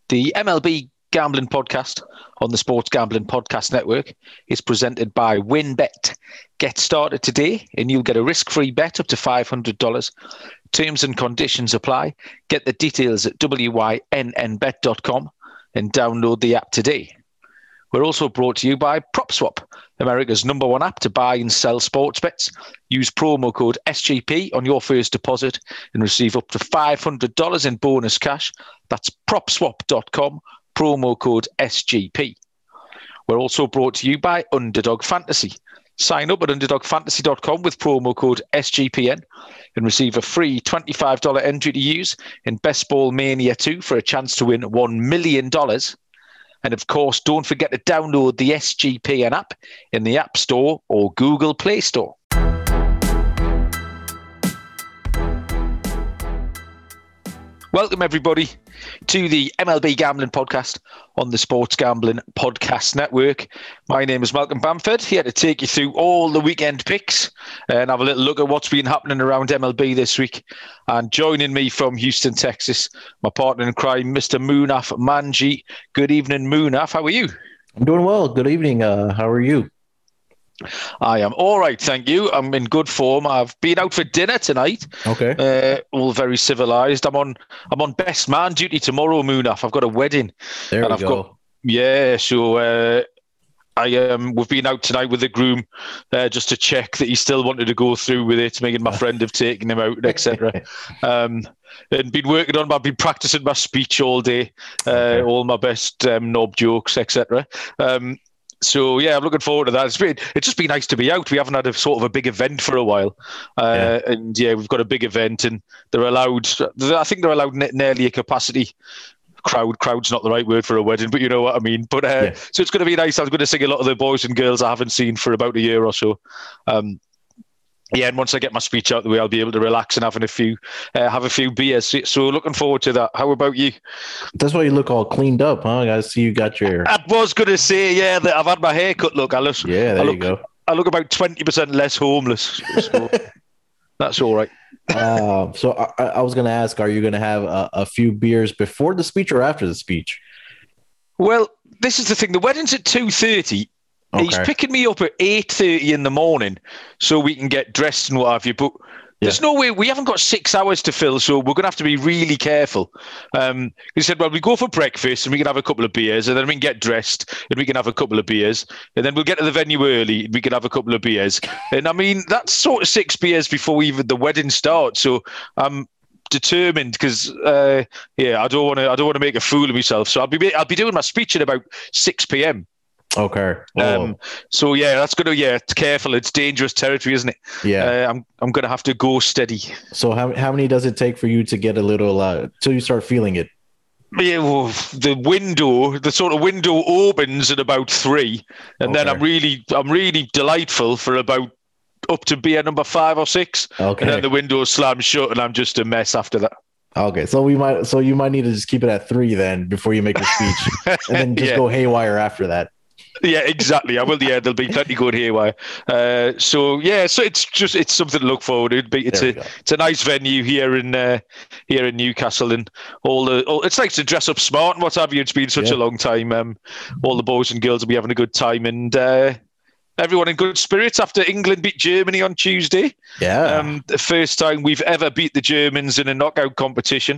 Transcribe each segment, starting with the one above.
The MLB Gambling Podcast on the Sports Gambling Podcast Network is presented by WynnBET. Get started today and you'll get a risk-free bet up to $500. Terms and conditions apply. Get the details at wynnbet.com and download the app today. We're also brought to you by PropSwap, America's #1 app to buy and sell sports bets. Use promo code SGP on your first deposit and receive up to $500 in bonus cash. That's PropSwap.com, promo code SGP. We're also brought to you by Underdog Fantasy. Sign up at UnderdogFantasy.com with promo code SGPN and receive a free $25 entry to use in Best Ball Mania 2 for a chance to win $1 million. And of course, don't forget to download the SGPN app in the App Store or Google Play Store. Welcome, everybody, to the MLB Gambling Podcast on the Sports Gambling Podcast Network. My name is Malcolm Bamford, here to take you through all the weekend picks and have a little look at what's been happening around MLB this week. And joining me from Houston, Texas, my partner in crime, Mr. Munaf Manji. Good evening, Munaf. How are you? I'm doing well. Good evening. How are you? I am all right, thank you. I'm in good form. I've been out for dinner tonight. Okay. All very civilized. I'm on best man duty tomorrow, Munaf. I've got a wedding. There we go. We've been out tonight with the groom just to check that he still wanted to go through with it. Me and my friend have taken him out, etc. And been working on. I've been practicing my speech all day, all my best knob jokes, etc. So, yeah, I'm looking forward to that. It's just been nice to be out. We haven't had a sort of a big event for a while. And, we've got a big event and I think they're allowed nearly a capacity crowd. Crowd's not the right word for a wedding, but you know what I mean. But So it's going to be nice. I'm going to sing a lot of the boys and girls I haven't seen for about a year or so. And once I get my speech out the way, I'll be able to relax and have a few beers. So looking forward to that. How about you? That's why you look all cleaned up, huh? I see you got your... I was going to say, that I've had my hair cut. Look, you go. I look about 20% less homeless. So that's all right. So I was going to ask, are you going to have a few beers before the speech or after the speech? Well, this is the thing. The wedding's at 2:30. Okay. He's picking me up at 8:30 in the morning so we can get dressed and what have you. But there's no way. We haven't got 6 hours to fill, so we're going to have to be really careful. He said, well, we go for breakfast and we can have a couple of beers and then we can get dressed and we can have a couple of beers and then we'll get to the venue early and we can have a couple of beers. And I mean, that's sort of 6 beers before even the wedding starts. So I'm determined because, I don't want to make a fool of myself. So I'll be doing my speech at about 6 p.m. Okay. So that's gonna careful. It's dangerous territory, isn't it? Yeah. I'm gonna have to go steady. So how many does it take for you to get a little till you start feeling it? Yeah, well, the sort of window opens at about 3, and then I'm really delightful for about up to beer number 5 or 6. Okay. And then the window slams shut, and I'm just a mess after that. Okay, so you might need to just keep it at 3 then before you make your speech, and then just go haywire after that. Yeah, exactly. I will. Yeah, there'll be plenty good haywire. So it's something to look forward to. It's a nice venue here in Newcastle, and it's nice to dress up smart and what have you. It's been such a long time. All the boys and girls will be having a good time, and everyone in good spirits after England beat Germany on Tuesday. Yeah, the first time we've ever beat the Germans in a knockout competition.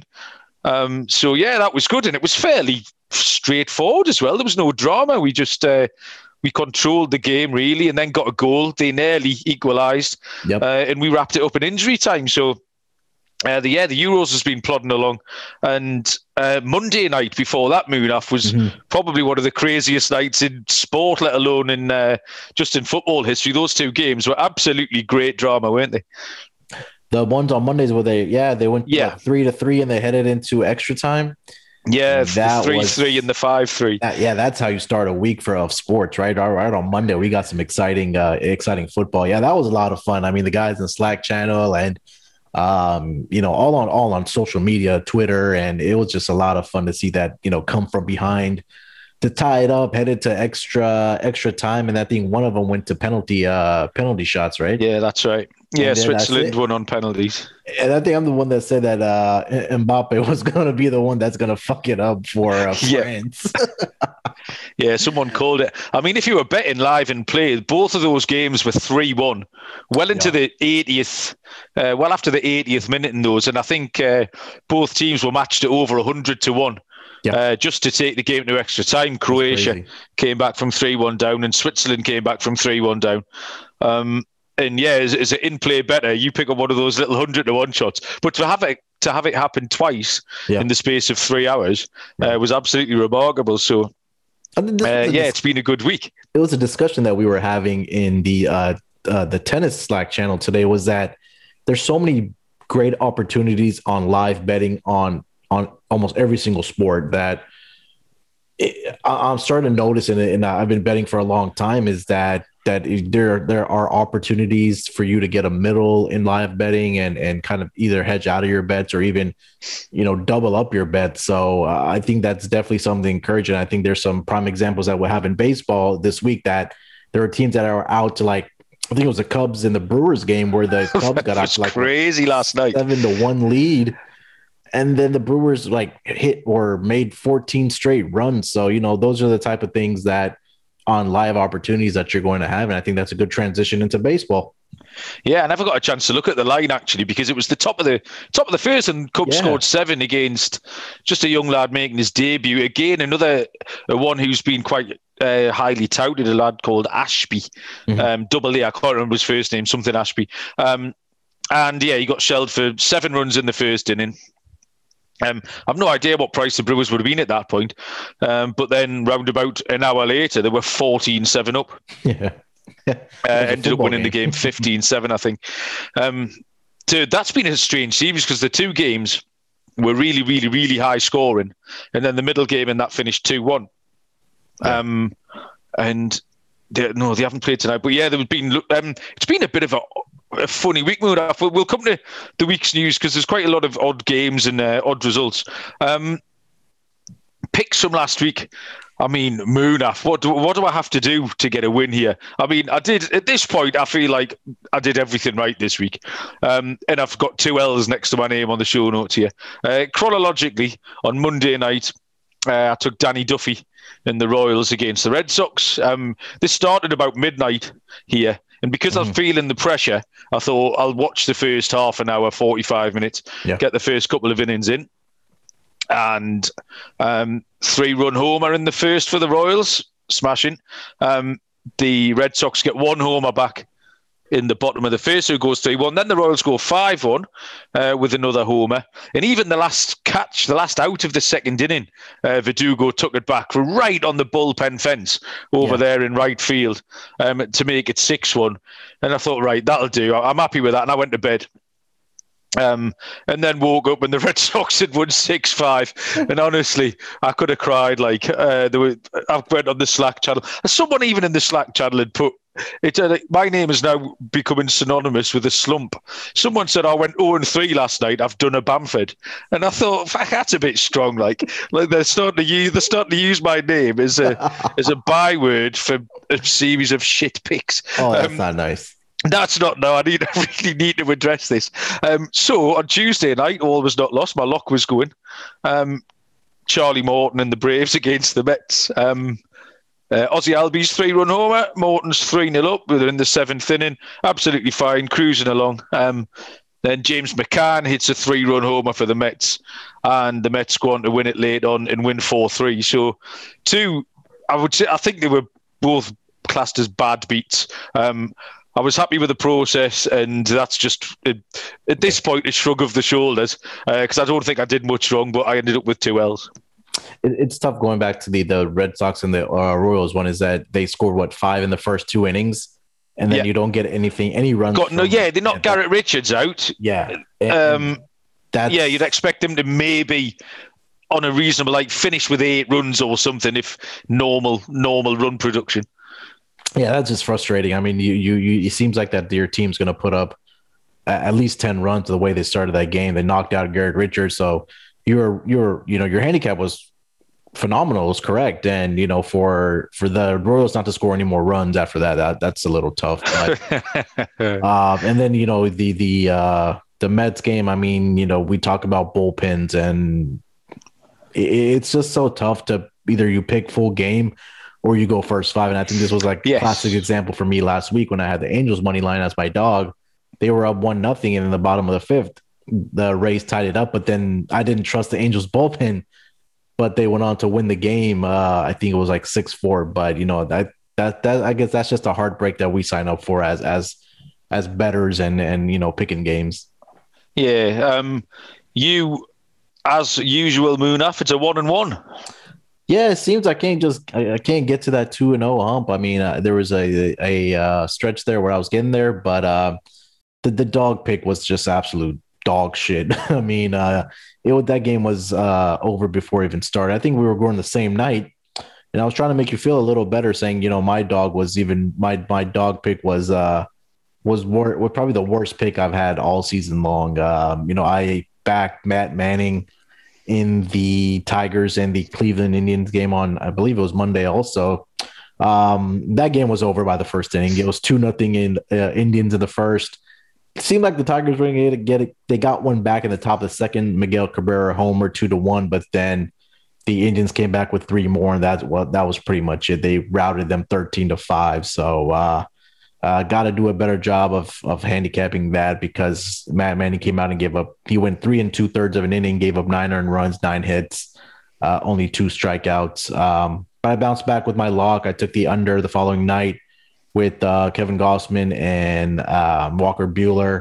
That was good, and it was fairly straightforward as well. There was no drama. We just we controlled the game really, and then got a goal. They nearly equalised, and we wrapped it up in injury time. So the Euros has been plodding along, and Monday night before that, Munaf, was probably one of the craziest nights in sport, let alone in just in football history. Those 2 games were absolutely great drama, weren't they? The ones on Mondays where they went 3-3 and they headed into extra time. Yeah, that 3-3 and the 5-3. That's how you start a week of sports, right? All right, on Monday we got some exciting football. Yeah, that was a lot of fun. I mean, the guys in the Slack channel and all on social media, Twitter, and it was just a lot of fun to see that come from behind to tie it up, headed to extra time, and I think one of them went to penalty shots, right? Yeah, that's right. Yeah, And then Switzerland won on penalties. And I think I'm the one that said that Mbappe was going to be the one that's going to fuck it up for Yeah. France. Yeah, someone called it. I mean, if you were betting live and play, both of those games were 3-1, well into the 80th, well after the 80th minute in those. And I think both teams were matched at over 100-1. Just to take the game to extra time. Croatia came back from 3-1 down, and Switzerland came back from 3-1 down. And yeah, as an in-play better, you pick up one of those little 100-1 shots. But to have it happen twice in the space of 3 hours was absolutely remarkable. So, it's been a good week. It was a discussion that we were having in the tennis Slack channel today. Was that there's so many great opportunities on live betting on almost every single sport that I'm starting to notice, and I've been betting for a long time, is that there are opportunities for you to get a middle in live betting and kind of either hedge out of your bets or even, double up your bets. So I think that's definitely something encouraging. I think there's some prime examples that we'll have in baseball this week that there are teams that are out to like, I think it was the Cubs and the Brewers game where the Cubs got out to like crazy last night 7-1 lead. And then the Brewers hit or made 14 straight runs. So, those are the type of things that on live opportunities that you're going to have. And I think that's a good transition into baseball. Yeah, I never got a chance to look at the line actually, because it was the top of the first, and Cubs scored 7 against just a young lad making his debut. Again, another one who's been quite highly touted, a lad called Ashby, double A. I can't remember his first name, something Ashby. And yeah, he got shelled for 7 runs in the first inning. I've no idea what price the Brewers would have been at that point. But then round about an hour later, they were 14-7 up. Yeah. Ended up winning the game 15-7, I think. So that's been a strange series because the two games were really, really, really high scoring. And then the middle game and that finished 2-1. Yeah. And they haven't played tonight. But yeah, it's been a bit of a funny week. We'll come to the week's news because there's quite a lot of odd games and odd results. Picks from last week. I mean, Munaf, what do I have to do to get a win here? I mean, at this point, I feel like I did everything right this week. And I've got 2 L's next to my name on the show notes here. Chronologically, on Monday night, I took Danny Duffy and the Royals against the Red Sox. This started about midnight here. And because I'm feeling the pressure, I thought I'll watch the first half an hour, 45 minutes, get the first couple of innings in. And 3-run homer in the first for the Royals, smashing. The Red Sox get 1 homer back in the bottom of the first, so it goes 3-1. Then the Royals go 5-1 with another homer. And even the last catch, the last out of the second inning, Verdugo took it back right on the bullpen fence over there in right field to make it 6-1. And I thought, right, that'll do. I'm happy with that. And I went to bed. And then woke up and the Red Sox had won 6-5. And honestly, I could have cried. I went on the Slack channel. Someone even in the Slack channel had put, my name is now becoming synonymous with a slump. Someone said I went 0-3 last night. I've done a Bamford, and I thought that's a bit strong. Like they're starting to use my name as a byword for a series of shit picks. Oh, that's not nice. That's not. No, I really need to address this. So on Tuesday night, all was not lost. My lock was going. Charlie Morton and the Braves against the Mets. Ozzy Albies 3-run homer. Morton's 3-0 up. They're in the 7th inning. Absolutely fine, cruising along. Then James McCann hits a 3-run homer for the Mets, and the Mets go on to win it late on and win 4-3. So, I think they were both classed as bad beats. I was happy with the process, and that's just, at this point, a shrug of the shoulders, because I don't think I did much wrong, but I ended up with 2 L's. It's tough going back to the Red Sox and the Royals one, is that they scored, 5 in the first 2 innings, and then you don't get any runs. They knocked Garrett Richards out. Yeah. You'd expect them to maybe, on a reasonable, finish with 8 runs or something, if normal run production. Yeah, that's just frustrating. I mean, it seems like that your team's going to put up at least 10 runs the way they started that game. They knocked out Garrett Richards, so your handicap was phenomenal is correct. And, for the Royals not to score any more runs after that's a little tough. But, and then, the Mets game, I mean, we talk about bullpens, and it's just so tough to either you pick full game or you go first five. And I think this was like a classic example for me last week when I had the Angels money line as my dog. They were up 1-0, and in the bottom of the fifth, the Rays tied it up. But then I didn't trust the Angels bullpen, but they went on to win the game. I think it was like 6-4. But that I guess that's just a heartbreak that we sign up for as bettors and picking games. Yeah. You, as usual, Munaf, it's a 1-1. Yeah, it seems I can't get to that 2-0 hump. I mean, there was a stretch there where I was getting there, but the dog pick was just absolute dog shit. I mean, that game was over before it even started. I think we were going the same night, and I was trying to make you feel a little better, saying my dog was even my dog pick was probably the worst pick I've had all season long. I backed Matt Manning in the Tigers and the Cleveland Indians game on, I believe it was Monday also. That game was over by the first inning. It was 2-0 in Indians in the first. It seemed like the Tigers were going to get it. They got one back in the top of the second. Miguel Cabrera homer 2-1, but then the Indians came back with 3 more, and that was pretty much it. They routed them 13-5. So got to do a better job of handicapping that, because Matt Manning came out and he went 3 2/3 of an inning, gave up 9 earned runs, 9 hits, only 2 strikeouts. But I bounced back with my lock. I took the under the following night with Kevin Gausman and Walker Buehler.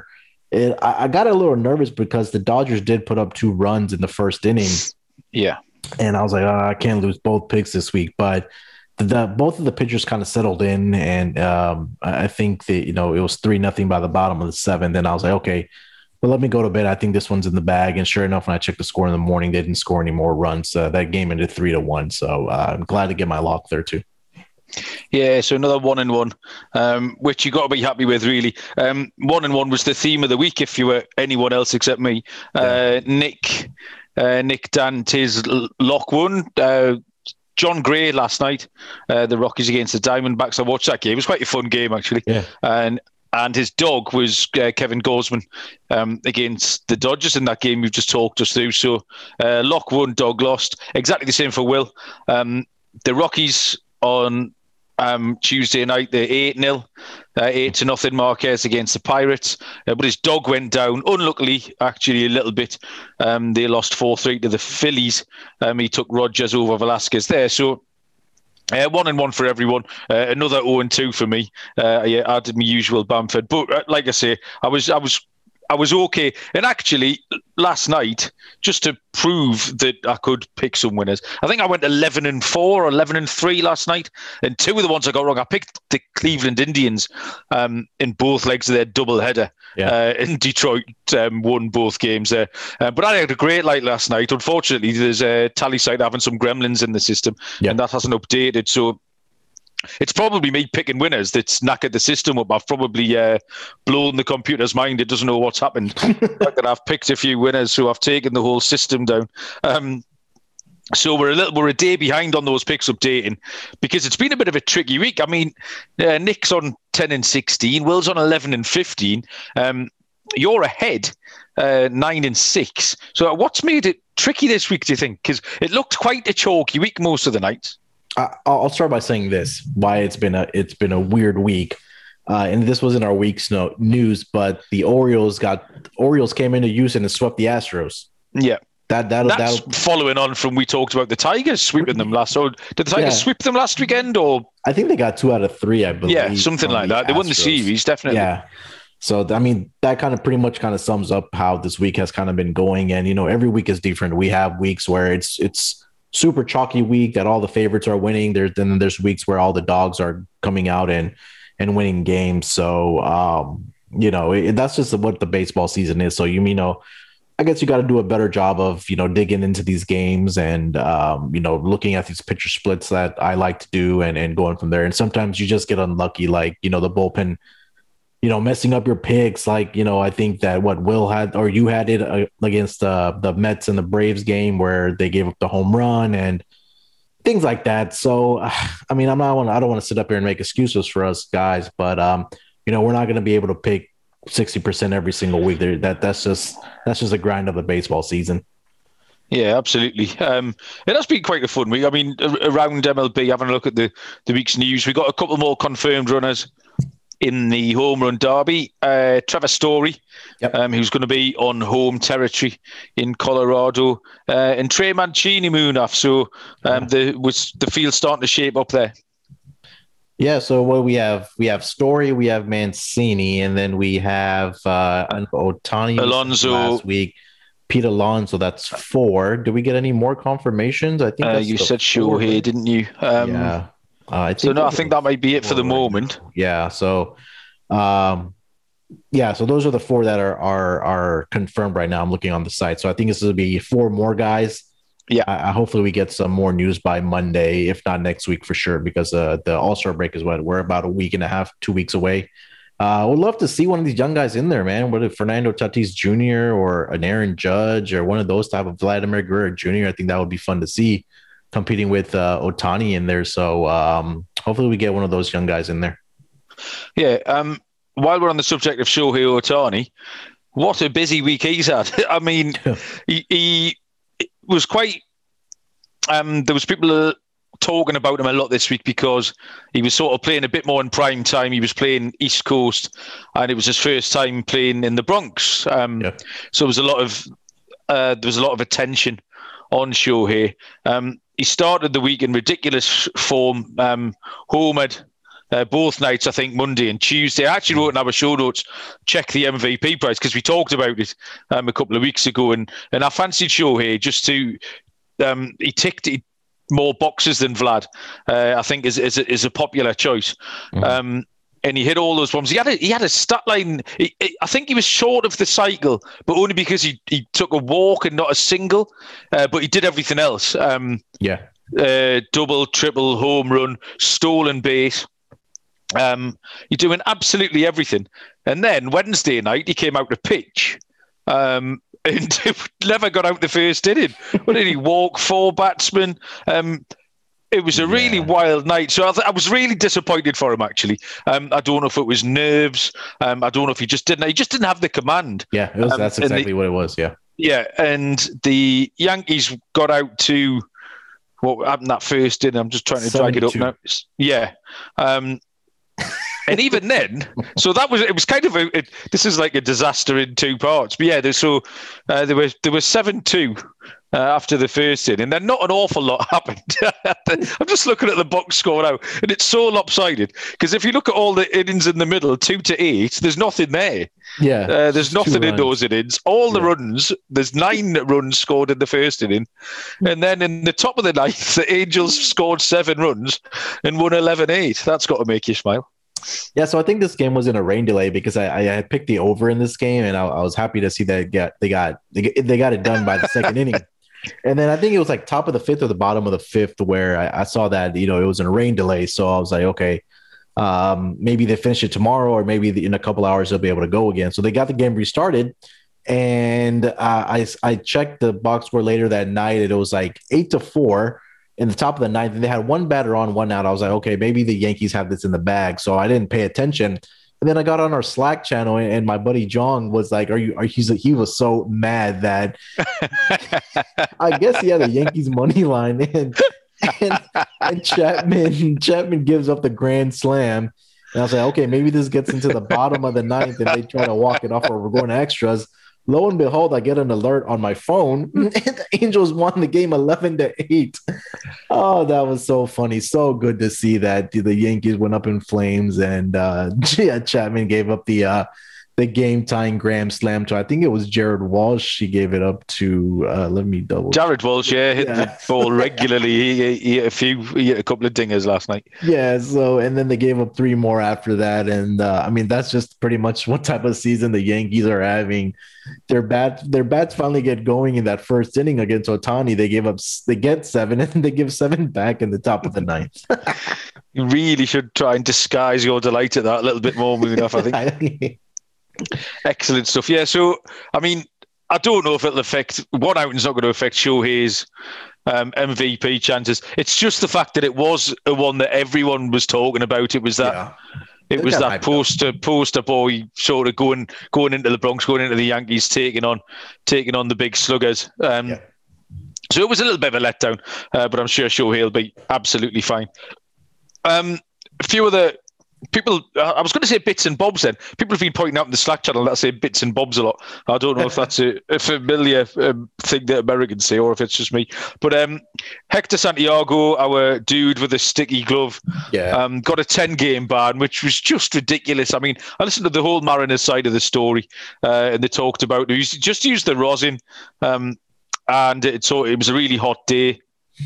I got a little nervous because the Dodgers did put up 2 runs in the first inning. Yeah. And I was like, I can't lose both picks this week. But both of the pitchers kind of settled in, and I think that it was 3-0 by the bottom of the 7th. Then I was like, okay, well, let me go to bed. I think this one's in the bag. And sure enough, when I checked the score in the morning, they didn't score any more runs. That game ended 3-1. So I'm glad to get my lock there too. Yeah, so another 1-1, which you got to be happy with, really. 1-1 was the theme of the week, if you were anyone else except me. Yeah. Nick Dante's lock won. John Gray last night, the Rockies against the Diamondbacks. I watched that game. It was quite a fun game, actually. Yeah. And his dog was Kevin Gausman against the Dodgers in that game you've just talked us through. So lock won, dog lost. Exactly the same for Will. The Rockies on Tuesday night, they're 8-0, 8-0 Marquez against the Pirates. But his dog went down, unluckily, actually, a little bit. They lost 4-3 to the Phillies. He took Rogers over Velasquez there. So 1-1 for everyone. Another 0-2 for me. I did my usual Bamford. But like I say, I was okay. And actually, last night, just to prove that I could pick some winners, I think I went 11-4 or 11-3 last night. And 2 of the ones I got wrong, I picked the Cleveland Indians in both legs of their doubleheader. Yeah. In Detroit, won both games there. But I had a great night last night. Unfortunately, there's a tally site having some gremlins in the system, and that hasn't updated. So it's probably me picking winners that's knackered the system up. I've probably blown the computer's mind. It doesn't know what's happened. I've picked a few winners, so I've taken the whole system down. So we're a day behind on those picks updating, because it's been a bit of a tricky week. I mean, Nick's on 10-16, Will's on 11-15. You're ahead, 9-6. So what's made it tricky this week, do you think? Because it looked quite a chalky week most of the nights. I'll start by saying this: why it's been a weird week, and this wasn't our week's news, but the Orioles came into Houston and swept the Astros. Yeah, that's following on from we talked about the Tigers sweeping them last. So did the Tigers sweep them last weekend, or I think they got 2 out of 3, I believe. Yeah, something like that. They won the series, definitely. Yeah. So I mean, that pretty much sums up how this week has kind of been going, and every week is different. We have weeks where it's super chalky week that all the favorites are winning. There's weeks where all the dogs are coming out and winning games. So that's just what the baseball season is. So I guess you got to do a better job of digging into these games and looking at these pitcher splits that I like to do and going from there. And sometimes you just get unlucky, like the bullpen messing up your picks. Like, I think that what Will had, or you had it against the Mets and the Braves game where they gave up the home run, and things like that. So, I mean, I don't want to sit up here and make excuses for us guys, but we're not going to be able to pick 60% every single week. That's just a grind of the baseball season. Yeah, absolutely. It has been quite a fun week. I mean, around MLB, having a look at the week's news, we got a couple more confirmed runners in the home run derby. Trevor Story, yep. Who's going to be on home territory in Colorado, and Trey Mancini moving off. So the field starting to shape up there. Yeah. So what we have Story, we have Mancini, and then we have Ohtani, Alonso last week. Pete Alonso, that's 4. Do we get any more confirmations? I think you said Shohei, didn't you? Yeah. I think that might be it for the moment. Yeah. So, so those are the 4 that are confirmed right now. I'm looking on the site. So I think this will be 4 more guys. Yeah. Hopefully we get some more news by Monday, if not next week for sure, because the All-Star break is we're about a week and a half, 2 weeks away. Would love to see one of these young guys in there, man. Whether Fernando Tatis Jr. or an Aaron Judge or one of those type of Vladimir Guerrero Jr. I think that would be fun to see competing with Ohtani in there. So hopefully we get one of those young guys in there. Yeah. While we're on the subject of Shohei Ohtani, what a busy week he's had. I mean, he was quite. There was people talking about him a lot this week because he was sort of playing a bit more in prime time. He was playing East Coast, and it was his first time playing in the Bronx. So there was a lot of attention on Shohei. He started the week in ridiculous form. Homered both nights, I think Monday and Tuesday. I actually wrote in our show notes, check the MVP prize, because we talked about it a couple of weeks ago, and I fancied Shohei just to. He ticked more boxes than Vlad. I think is a popular choice. Mm-hmm. And he hit all those bombs. He had a stat line. I think he was short of the cycle, but only because he took a walk and not a single. But he did everything else. Double, triple, home run, stolen base. You're doing absolutely everything. And then Wednesday night, he came out to pitch. And never got out the first inning. What did he walk 4 batsmen? It was a really wild night. So I was really disappointed for him, actually. I don't know if it was nerves. I don't know if he just didn't have the command. Yeah, that's exactly what it was. Yeah. Yeah, and the Yankees got out to what happened that first inning. I'm just trying to drag it up now. Yeah. And even then, so it was kind of this is like a disaster in 2 parts. But yeah, there was 7-2 after the first inning, and then not an awful lot happened. I'm just looking at the box score now, and it's so lopsided because if you look at all the innings in the middle, 2-8, there's nothing there. Yeah, there's nothing in those innings. All the runs, there's 9 runs scored in the first inning, and then in the top of the ninth, the Angels scored 7 runs and won 11-8. That's got to make you smile. Yeah, so I think this game was in a rain delay because I had picked the over in this game, and I was happy to see that they got it done by the second inning. And then I think it was like top of the 5th or the bottom of the 5th where I saw that it was in a rain delay. So I was like, okay, maybe they finish it tomorrow, or maybe in a couple hours they'll be able to go again. So they got the game restarted, and I checked the box score later that night, and it was like 8-4. In the top of the 9th, and they had 1 batter on, 1 out. I was like, okay, maybe the Yankees have this in the bag. So I didn't pay attention. And then I got on our Slack channel, and my buddy Jong was like, he was so mad that I guess he had the Yankees money line, and Chapman gives up the grand slam. And I was like, okay, maybe this gets into the bottom of the 9th and they try to walk it off, or we're going to extras. Lo and behold, I get an alert on my phone, and the Angels won the game 11-8. Oh, that was so funny. So good to see that the Yankees went up in flames, and Chapman gave up the game-tying grand slam to, I think it was Jared Walsh. He gave it up to, let me double. Jared Walsh, hit the ball regularly. He hit a couple of dingers last night. Yeah, so, and then they gave up 3 more after that. And I mean, that's just pretty much what type of season the Yankees are having. Their bats finally get going in that first inning against Ohtani. They get 7, and they give 7 back in the top of the 9th. You really should try and disguise your delight at that a little bit more moving off, I think. Excellent stuff. Yeah, so, I mean, I don't know if it'll affect one outing's not going to affect Shohei's MVP chances. It's just the fact that it was a one that everyone was talking about. It was that. Yeah. It was that poster boy sort of going into the Bronx, going into the Yankees, taking on the big sluggers. So it was a little bit of a letdown, but I'm sure Shohei will be absolutely fine. A few other people, I was going to say bits and bobs then. People have been pointing out in the Slack channel that say bits and bobs a lot. I don't know if that's a familiar thing that Americans say or if it's just me. But Hector Santiago, our dude with a sticky glove, got a 10-game ban, which was just ridiculous. I mean, I listened to the whole Mariners side of the story, and they talked about just used the rosin, and it was a really hot day.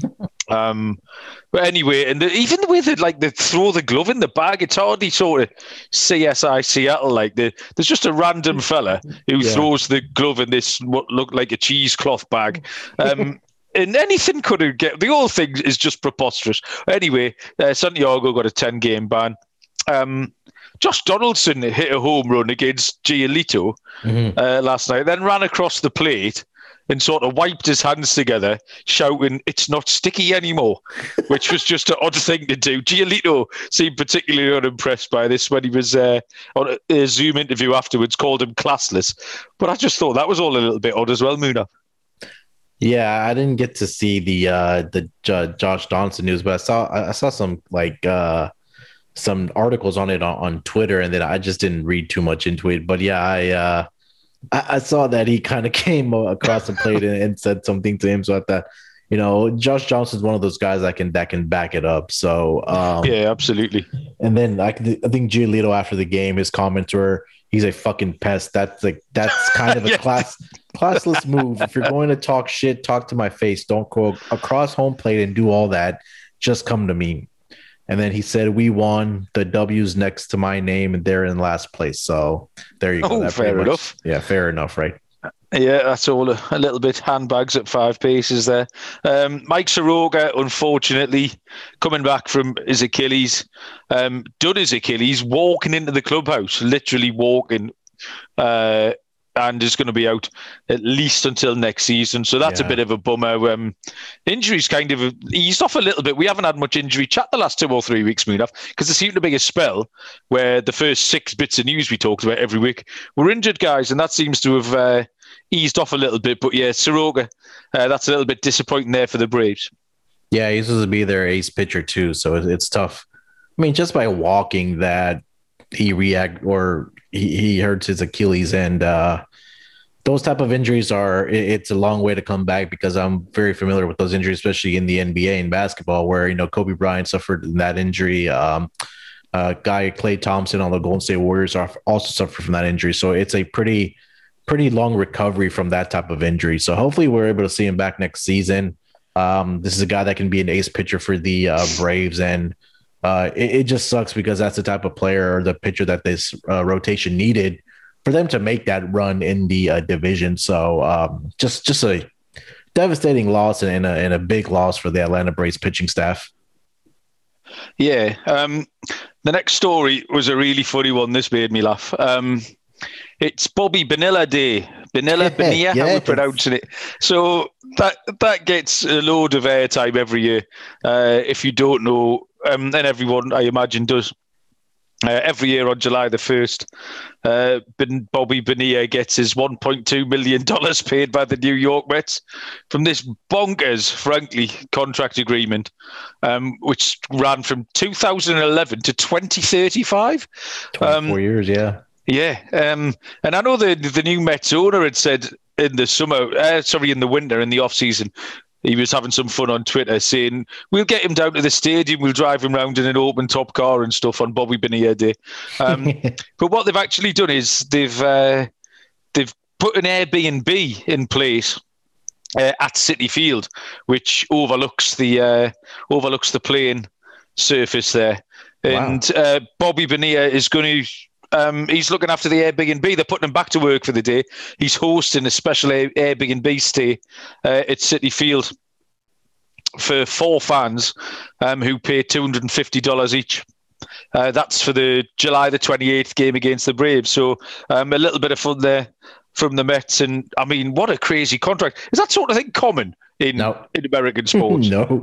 But anyway, and even the way they throw the glove in the bag, it's hardly sort of CSI Seattle. There's just a random fella who throws the glove in this what looked like a cheesecloth bag. And anything could have the whole thing is just preposterous. Anyway, Santiago got a 10-game ban. Josh Donaldson hit a home run against Giolito last night, then ran across the plate and sort of wiped his hands together, shouting, "It's not sticky anymore," which was just an odd thing to do. Giolito seemed particularly unimpressed by this when he was on a Zoom interview afterwards, called him classless. But I just thought that was all a little bit odd as well, Muna. Yeah, I didn't get to see the Josh Donaldson news, but I saw some articles on it on Twitter, and then I just didn't read too much into it. But yeah, I saw that he kind of came across the plate and said something to him. So I thought, Josh Johnson's one of those guys that can back it up. So yeah, absolutely. And then I think Giolito after the game, his comments were, "He's a fucking pest." That's kind of a classless move. If you're going to talk shit, talk to my face. Don't go across home plate and do all that. Just come to me. And then he said, "We won. The W's next to my name, and they're in last place." So there you go. Oh, fair enough. Yeah, fair enough, right? Yeah, that's all a little bit handbags at 5 paces there. Mike Soroka, unfortunately, coming back from his Achilles, done his Achilles, walking into the clubhouse, literally walking, and is going to be out at least until next season. So that's a bit of a bummer. Injuries kind of eased off a little bit. We haven't had much injury chat the last 2 or 3 weeks, Munaf, because there seemed to be a spell where the first 6 bits of news we talked about every week were injured guys, and that seems to have eased off a little bit. But yeah, Soroka, that's a little bit disappointing there for the Braves. Yeah, he's supposed to be their ace pitcher too, so it's tough. I mean, just by walking that he hurts his Achilles, and those type of injuries it's a long way to come back, because I'm very familiar with those injuries, especially in the NBA and basketball, where Kobe Bryant suffered that injury. Guy Klay Thompson on the Golden State Warriors also suffered from that injury, so it's a pretty long recovery from that type of injury. So hopefully we're able to see him back next season. This is a guy that can be an ace pitcher for the Braves, and it just sucks because that's the type of player or the pitcher that this rotation needed for them to make that run in the division. So just a devastating loss and a big loss for the Atlanta Braves pitching staff. Yeah. The next story was a really funny one. This made me laugh. It's Bobby Bonilla Day. Bonilla, how we're pronouncing it. So that gets a load of airtime every year. If you don't know, and everyone, I imagine, does. Every year on July the 1st, Bobby Bonilla gets his $1.2 million paid by the New York Mets from this bonkers, frankly, contract agreement, which ran from 2011 to 2035. 24 years, yeah. Yeah. And I know the new Mets owner had said in the winter, in the off-season, he was having some fun on Twitter saying, "We'll get him down to the stadium. We'll drive him around in an open top car and stuff on Bobby Bonilla Day." But what they've actually done is they've put an Airbnb in place at Citi Field, which overlooks the playing surface there. Wow. And Bobby Bonilla is going to. He's looking after the Airbnb. They're putting him back to work for the day. He's hosting a special Airbnb stay at Citi Field for 4 fans who pay $250 each. That's for the July the 28th game against the Braves. So a little bit of fun there. from the Mets. And I mean, what a crazy contract. Is that sort of thing common in American sports? No.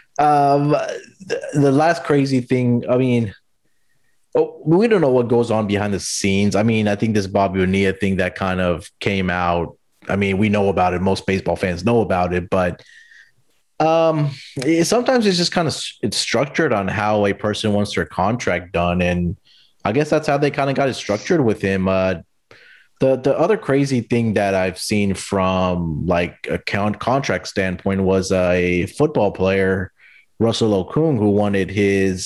The last crazy thing, I mean, we don't know what goes on behind the scenes. I mean, I think this Bobby Bonilla thing that kind of came out, I mean, we know about it. Most baseball fans know about it, but sometimes it's just kind of it's structured on how a person wants their contract done. And I guess that's how they kind of got it structured with him. The other crazy thing that I've seen from like a contract standpoint was a football player, Russell Okung, who wanted his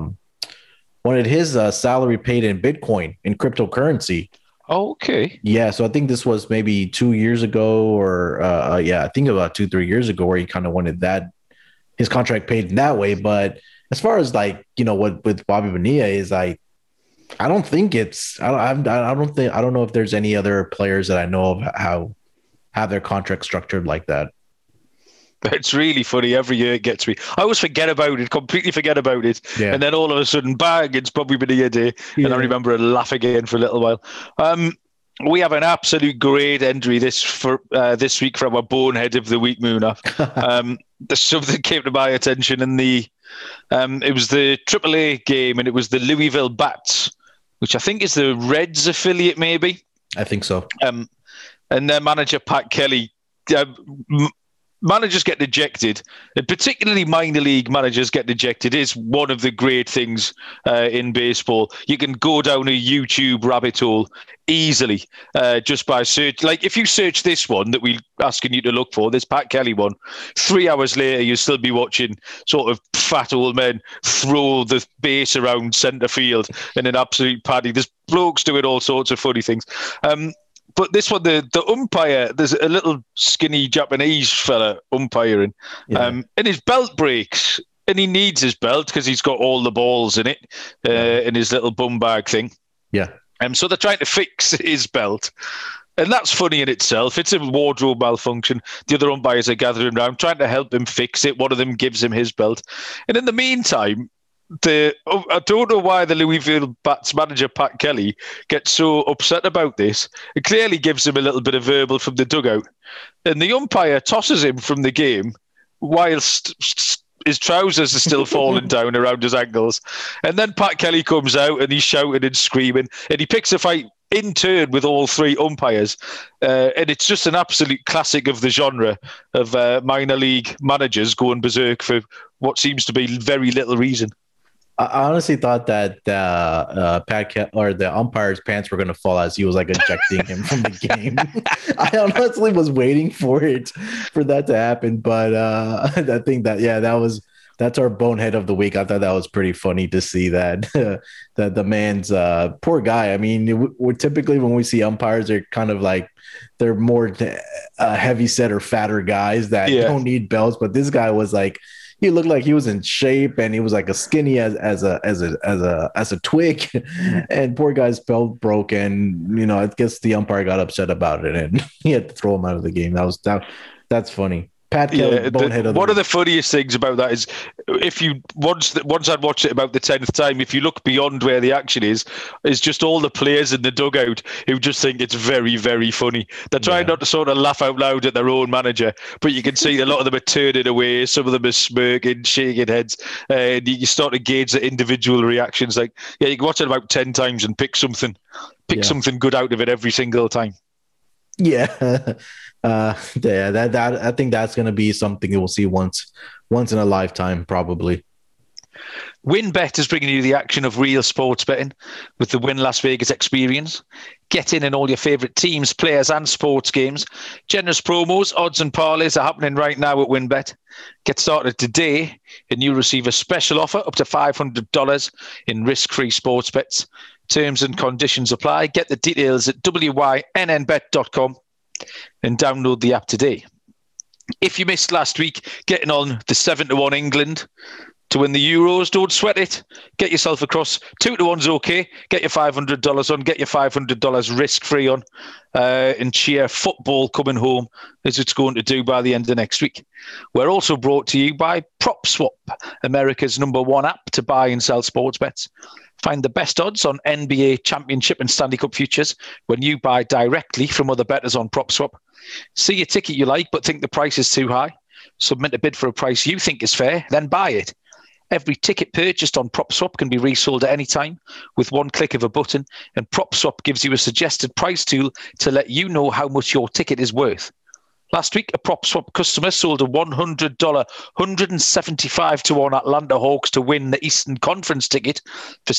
salary paid in Bitcoin, in cryptocurrency. Okay. Yeah, so I think this was maybe 2 years ago, or I think about 2-3 years ago, where he kind of wanted his contract paid in that way. But as far as like, you know, what with Bobby Bonilla is, I don't think I don't know if there's any other players that I know of how have their contract structured like that. It's really funny. Every year it gets me. I always completely forget about it. Yeah. And then all of a sudden, bang, it's Bobby Bonilla Day. Yeah. And I remember laughing again for a little while. We have an absolute great entry this week from our bonehead of the week, Munaf. There's something came to my attention in it was the AAA game, and it was the Louisville Bats, which I think is the Reds affiliate, maybe. I think so. And their manager, Pat Kelly, managers get ejected, and particularly minor league managers get ejected, is one of the great things in baseball. You can go down a YouTube rabbit hole easily just by search. Like if you search this one that we're asking you to look for, this Pat Kelly one, 3 hours later you'll still be watching sort of fat old men throw the base around centre field in an absolute paddy. There's blokes doing all sorts of funny things. But this one, the umpire, there's a little skinny Japanese fella umpiring, and his belt breaks, and he needs his belt because he's got all the balls in it, in his little bum bag thing. Yeah. So they're trying to fix his belt. And that's funny in itself. It's a wardrobe malfunction. The other umpires are gathering around, trying to help him fix it. One of them gives him his belt. And in the meantime, I don't know why the Louisville Bats manager, Pat Kelly, gets so upset about this. It clearly gives him a little bit of verbal from the dugout. And the umpire tosses him from the game whilst his trousers are still falling down around his ankles. And then Pat Kelly comes out and he's shouting and screaming. And he picks a fight in turn with all three umpires. And it's just an absolute classic of the genre of minor league managers going berserk for what seems to be very little reason. I honestly thought that the umpire's pants were going to fall as he was like ejecting him from the game. I honestly was waiting for that to happen, but I think that's our bonehead of the week. I thought that was pretty funny to see that that the man's poor guy. I mean, we're typically when we see umpires, they're kind of like they're more heavy set or fatter guys that don't need belts, but this guy was like. He looked like he was in shape, and he was like as skinny as a twig. And poor guy's belt broke, and I guess the umpire got upset about it, and he had to throw him out of the game. That's funny. Pat Kelly, bonehead. One of the funniest things about that is if you once I'd watched it about the 10th time, if you look beyond where the action is just all the players in the dugout who just think it's very, very funny. They're trying not to sort of laugh out loud at their own manager, but you can see a lot of them are turning away. Some of them are smirking, shaking heads, and you start to gauge the individual reactions. Like, you can watch it about 10 times and pick something good out of it every single time. Yeah. That I think that's going to be something we'll see once in a lifetime, probably. WynnBET is bringing you the action of real sports betting with the Wynn Las Vegas experience. Get in all your favourite teams, players and sports games. Generous promos, odds and parlays are happening right now at WynnBET. Get started today and you'll receive a special offer up to $500 in risk-free sports bets. Terms and conditions apply. Get the details at wynnbet.com and download the app today. If you missed last week, getting on the 7-1 England, to win the Euros. Don't sweat it. Get yourself across. 2-1's okay. Get your $500 on. Get your $500 risk-free on. And cheer football coming home as it's going to do by the end of next week. We're also brought to you by PropSwap, America's #1 app to buy and sell sports bets. Find the best odds on NBA Championship and Stanley Cup futures when you buy directly from other bettors on PropSwap. See a ticket you like but think the price is too high? Submit a bid for a price you think is fair, then buy it. Every ticket purchased on PropSwap can be resold at any time with one click of a button, and PropSwap gives you a suggested price tool to let you know how much your ticket is worth. Last week, a PropSwap customer sold a $100 175-1 Atlanta Hawks to win the Eastern Conference ticket for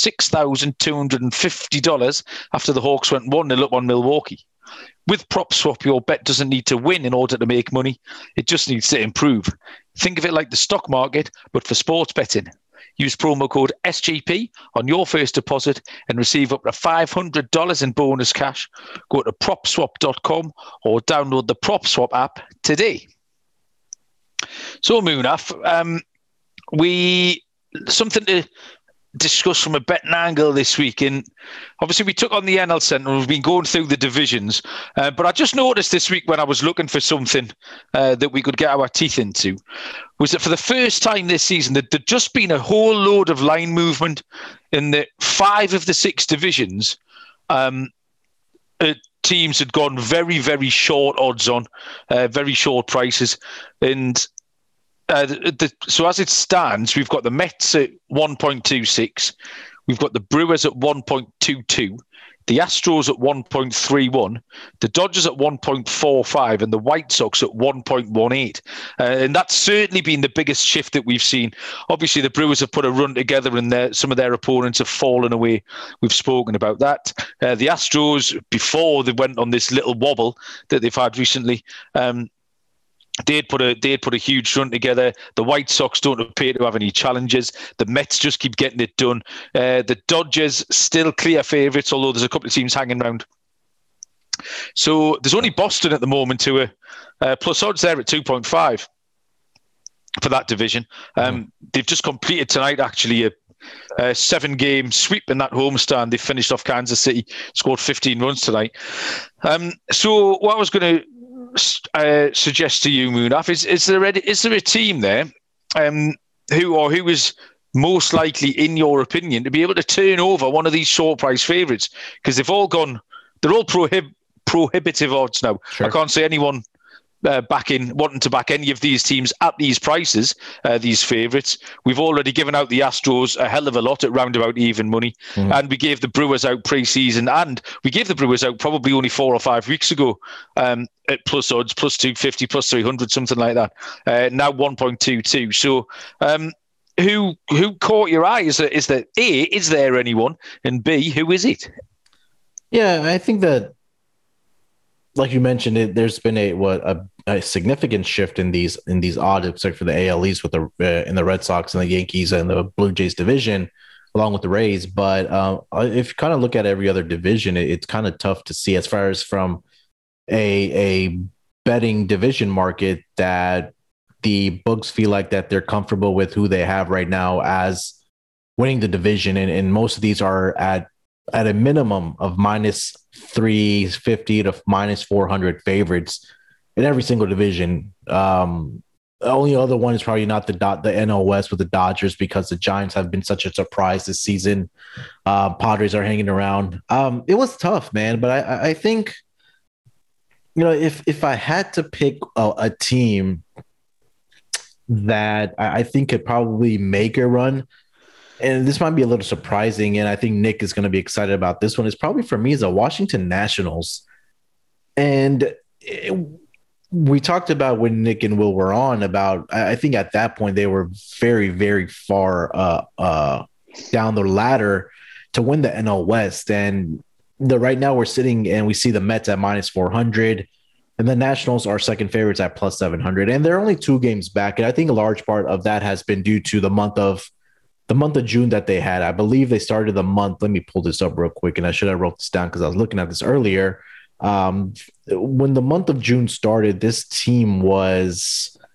$6,250 after the Hawks went 1-0 up on Milwaukee. With PropSwap, your bet doesn't need to win in order to make money. It just needs to improve. Think of it like the stock market, but for sports betting. Use promo code SGP on your first deposit and receive up to $500 in bonus cash. Go to propswap.com or download the PropSwap app today. So, Munaf, something to discuss from a betting angle this week. And obviously we took on the NL Centre and we've been going through the divisions. But I just noticed this week when I was looking for something that we could get our teeth into was that for the first time this season, there'd just been a whole load of line movement in the 5 of the 6 divisions. Teams had gone very, very short odds on, very short prices. And so as it stands, we've got the Mets at 1.26, we've got the Brewers at 1.22, the Astros at 1.31, the Dodgers at 1.45, and the White Sox at 1.18. And that's certainly been the biggest shift that we've seen. Obviously, the Brewers have put a run together and some of their opponents have fallen away. We've spoken about that. The Astros, before they went on this little wobble that they've had recently, They had put a huge run together. The White Sox don't appear to have any challenges. The Mets just keep getting it done. The Dodgers still clear favourites, although there's a couple of teams hanging around. So there's only Boston at the moment who are plus odds there at 2.5 for that division. They've just completed tonight, actually, a 7-game sweep in that homestand. They finished off Kansas City, scored 15 runs tonight. So what I was going to suggest to you, Munaf, is there a team there who is most likely, in your opinion, to be able to turn over one of these short price favourites? Because they're all prohibitive odds now. Sure. I can't say anyone wanting to back any of these teams at these prices, these favourites. We've already given out the Astros a hell of a lot at roundabout even money, and we gave the Brewers out pre-season, and we gave the Brewers out probably only 4 or 5 weeks ago at plus odds, plus 250, plus 300, something like that. Now 1.22. So who caught your eye? Is there A, is there anyone? And B, who is it? Yeah, I think that, like you mentioned, there's been a significant shift in these odds, except for the AL East with in the Red Sox and the Yankees and the Blue Jays division, along with the Rays. But if you kind of look at every other division, it's kind of tough to see as far as from a betting division market that the books feel like that they're comfortable with who they have right now as winning the division, and most of these are at a minimum of minus 350 to minus 400 favorites in every single division. The only other one is probably not the NL West with the Dodgers, because the Giants have been such a surprise this season. Padres are hanging around. It was tough, man, but I think, if I had to pick a team that I think could probably make a run, and this might be a little surprising, and I think Nick is going to be excited about this one, is probably for me is the Washington Nationals. And we talked about when Nick and Will were on about, I think at that point they were very, very far down the ladder to win the NL West. And right now we're sitting and we see the Mets at minus 400. And the Nationals are second favorites at plus 700. And they're only 2 games back. And I think a large part of that has been due to the month of June that they had. I believe they started the month. Let me pull this up real quick. And I should have wrote this down because I was looking at this earlier. When the month of June started, this team was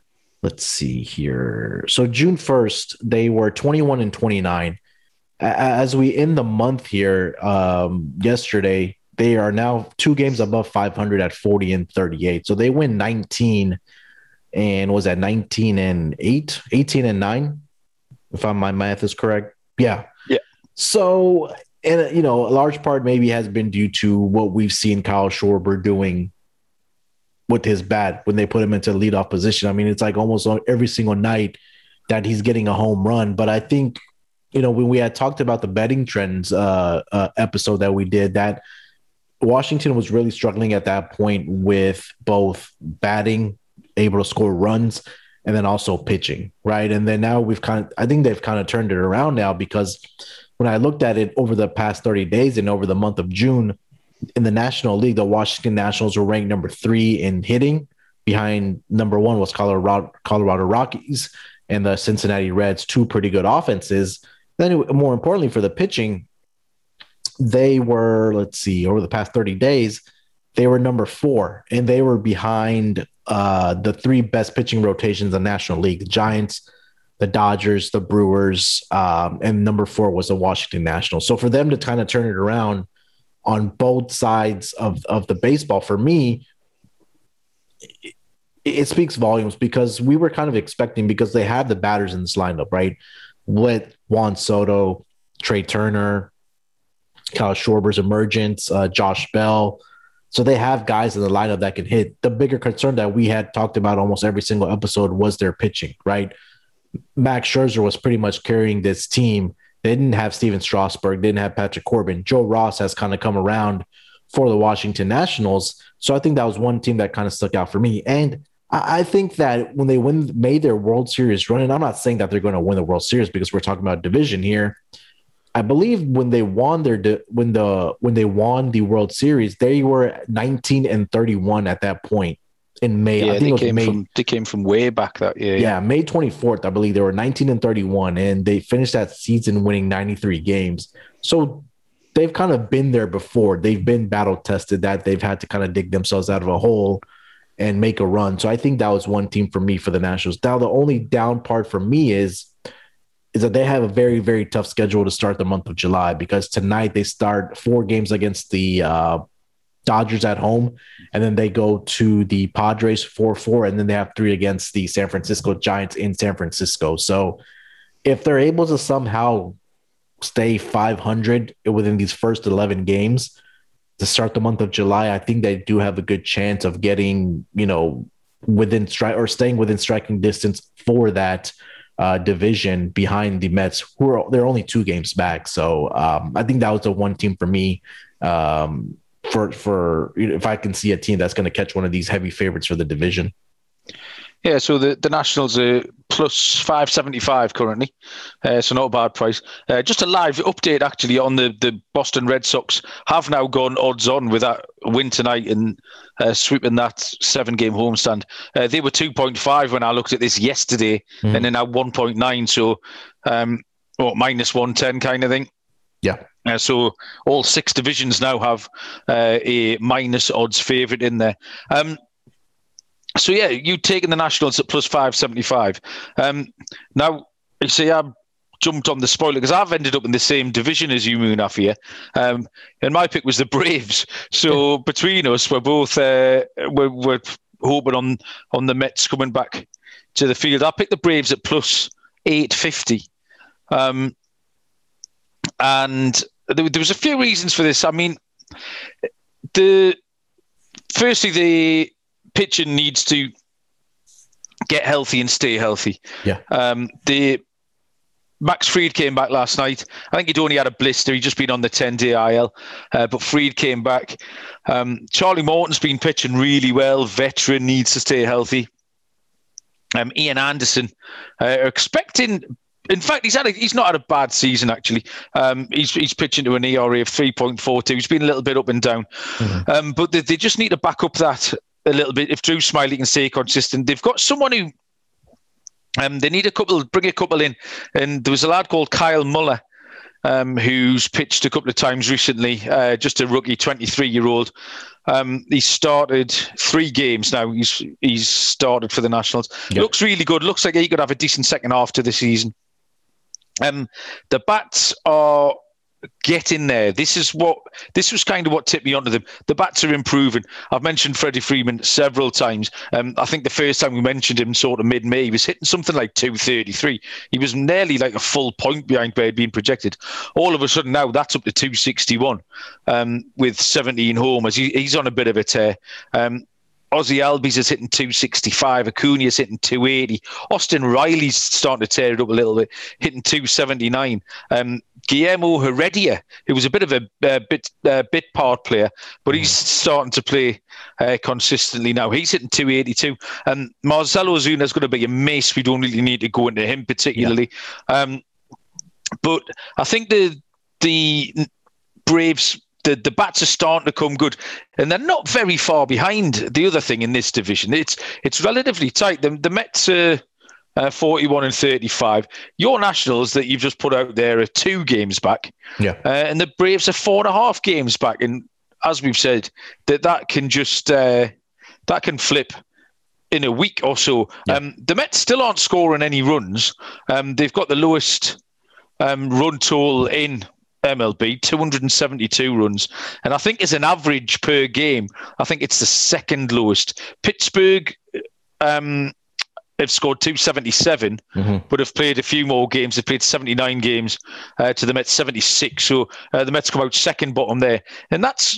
let's see here. So June 1st, they were 21-29. As we end the month here, yesterday, they are now 2 games above 500 at 40-38. So they win 19 and was at 19-8, 18-9, if my math is correct. Yeah. Yeah. So, and a large part maybe has been due to what we've seen Kyle Schwarber doing with his bat when they put him into leadoff position. I mean, it's like almost every single night that he's getting a home run. But I think, when we had talked about the betting trends episode that we did, that Washington was really struggling at that point with both batting, able to score runs, and then also pitching, right? And then now I think they've kind of turned it around now, because when I looked at it over the past 30 days and over the month of June, in the National League, the Washington Nationals were ranked number 3 in hitting. Behind number 1 was Colorado Rockies and the Cincinnati Reds, 2 pretty good offenses. Then, more importantly, for the pitching, they were, over the past 30 days, they were number 4, and they were behind the 3 best pitching rotations in the National League: the Giants, the Dodgers, the Brewers, and number 4 was the Washington Nationals. So for them to kind of turn it around on both sides of the baseball, for me, it speaks volumes, because we were kind of expecting, because they have the batters in this lineup, right? With Juan Soto, Trey Turner, Kyle Schwarber's emergence, Josh Bell. So they have guys in the lineup that can hit. The bigger concern that we had talked about almost every single episode was their pitching, right? Max Scherzer was pretty much carrying this team. They didn't have Steven Strasburg, didn't have Patrick Corbin. Joe Ross has kind of come around for the Washington Nationals. So I think that was one team that kind of stuck out for me. And I think that when they made their World Series run, and I'm not saying that they're going to win the World Series because we're talking about division here. I believe when they won when they won the World Series, they were 19-31 at that point in May. Yeah, I think they came from way back that year. Yeah, May 24th, I believe they were 19-31, and they finished that season winning 93 games. So they've kind of been there before. They've been battle tested, that they've had to kind of dig themselves out of a hole and make a run. So I think that was one team for me for the Nationals. Now, the only down part for me is that they have a very, very tough schedule to start the month of July, because tonight they start 4 games against the Dodgers at home, and then they go to the Padres 4-4, and then they have 3 against the San Francisco Giants in San Francisco. So if they're able to somehow stay 500 within these first 11 games to start the month of July, I think they do have a good chance of getting, within strike or staying within striking distance for that division behind the Mets, they're only 2 games back. So I think that was the one team for me. For if I can see a team that's going to catch one of these heavy favorites for the division. Yeah, so the Nationals are plus 575 currently, so not a bad price. Just a live update, actually, on the Boston Red Sox have now gone odds on with that win tonight and sweeping that 7-game homestand. They were 2.5 when I looked at this yesterday, and they're now 1.9, so minus 110 kind of thing. Yeah. So all 6 divisions now have a minus odds favourite in there. So yeah, you taking the Nationals at plus 575. Now, you see, I jumped on the spoiler because I've ended up in the same division as you, Munaf, here. And my pick was the Braves. So between us, we're both we're hoping on the Mets coming back to the field. I picked the Braves at plus 850. And there was a few reasons for this. I mean, firstly, the pitching needs to get healthy and stay healthy. Yeah. The Max Fried came back last night. I think he'd only had a blister. He'd just been on the 10-day IL, but Fried came back. Charlie Morton's been pitching really well. Veteran, needs to stay healthy. Ian Anderson, expecting. In fact, he's not had a bad season, actually. He's pitching to an ERA of 3.42. He's been a little bit up and down. Mm-hmm. But they just need to back up that a little bit. If Drew Smyly can stay consistent, they've got someone who they need bring a couple in. And there was a lad called Kyle Muller who's pitched a couple of times recently, just a rookie, 23-year-old. He's started 3 games now. He's started for the Nationals. Yep. Looks really good. Looks like he could have a decent second half to the season. The bats are getting there. This was kind of what tipped me onto them. The bats are improving. I've mentioned Freddie Freeman several times. I think the first time we mentioned him, sort of mid-May, he was hitting something like 233. He was nearly like a full point behind where he'd been projected. All of a sudden now that's up to 261 with 17 homers. He's on a bit of a tear. Ozzy Albies is hitting 265. Acuna's hitting 280. Austin Riley's starting to tear it up a little bit, hitting 279. Guillermo Heredia, who was a bit of a bit part player, but he's starting to play consistently now. He's hitting 282. Marcelo Ozuna is going to be a miss. We don't really need to go into him particularly. Yeah. But I think the Braves, the bats are starting to come good, and they're not very far behind the other thing in this division. It's relatively tight. The Mets are 41 and 35. Your Nationals that you've just put out there are 2 games back. Yeah. And the Braves are 4.5 games back. And as we've said, that can just that can flip in a week or so. Yeah. The Mets still aren't scoring any runs. They've got the lowest run total in MLB, 272 runs. And I think as an average per game, I think it's the second lowest. Pittsburgh have scored 277, but have played a few more games. They've played 79 games to the Mets 76. So the Mets come out second bottom there. And that's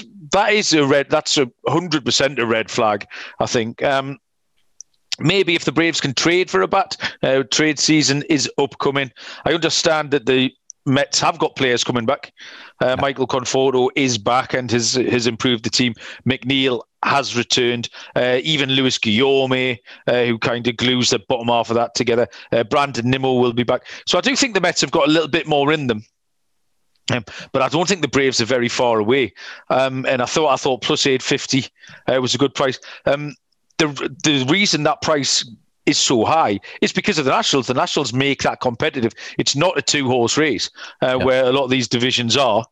100% a red flag, I think. Maybe if the Braves can trade for a bat, trade season is upcoming. I understand that the Mets have got players coming back. Michael Conforto is back and has improved the team. McNeil has returned. Even Luis Guillorme, who kind of glues the bottom half of that together. Brandon Nimmo will be back. So I do think the Mets have got a little bit more in them. But I don't think the Braves are very far away. And I thought plus 850 was a good price. The reason that price is so high is because of the Nationals. The Nationals make that competitive. It's not a 2-horse race where a lot of these divisions are.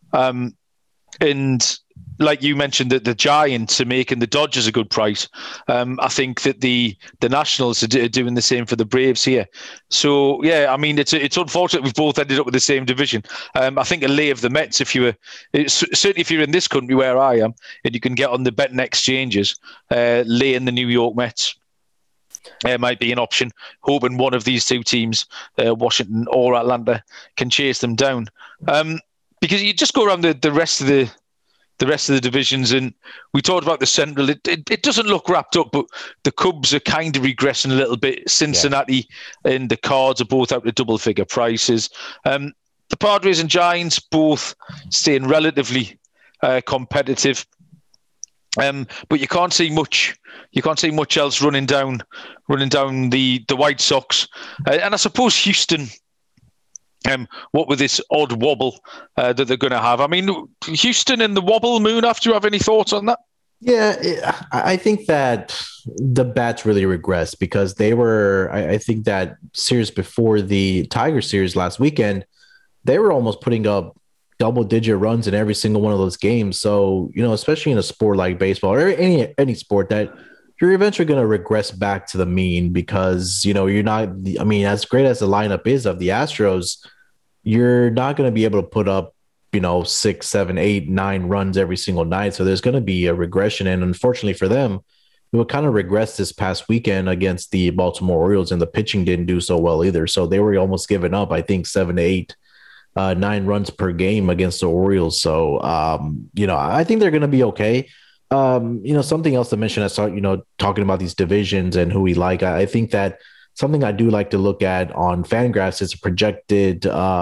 And like you mentioned, that the Giants are making the Dodgers a good price. I think that the Nationals are doing the same for the Braves here. So yeah, I mean, it's unfortunate we've both ended up with the same division. I think a lay of the Mets, certainly if you're in this country where I am, and you can get on the betting exchanges, lay in the New York Mets. Might be an option, hoping one of these 2 teams, Washington or Atlanta, can chase them down. Because you just go around the rest of the divisions, and we talked about the Central. It doesn't look wrapped up, but the Cubs are kind of regressing a little bit. Cincinnati and the Cards are both out to double-figure prices. The Padres and Giants both staying relatively competitive. But you can't see much. You can't see much else running down the White Sox, and I suppose Houston. What with this odd wobble that they're going to have? I mean, Houston and the wobble, Moonaf, do you have any thoughts on that? Yeah, I think that the bats really regressed because they were. I think that series before the Tiger series last weekend, they were almost putting up double-digit runs in every single one of those games. So, especially in a sport like baseball or any sport, that you're eventually going to regress back to the mean because, you're not – I mean, as great as the lineup is of the Astros, you're not going to be able to put up, 6, 7, 8, 9 runs every single night. So there's going to be a regression. And unfortunately for them, it would kind of regress this past weekend against the Baltimore Orioles, and the pitching didn't do so well either. So they were almost giving up, I think, 7 to 8 9 runs per game against the Orioles. So, I think they're going to be okay. Something else to mention, I saw, talking about these divisions and who we like. I think that something I do like to look at on Fangraphs is projected,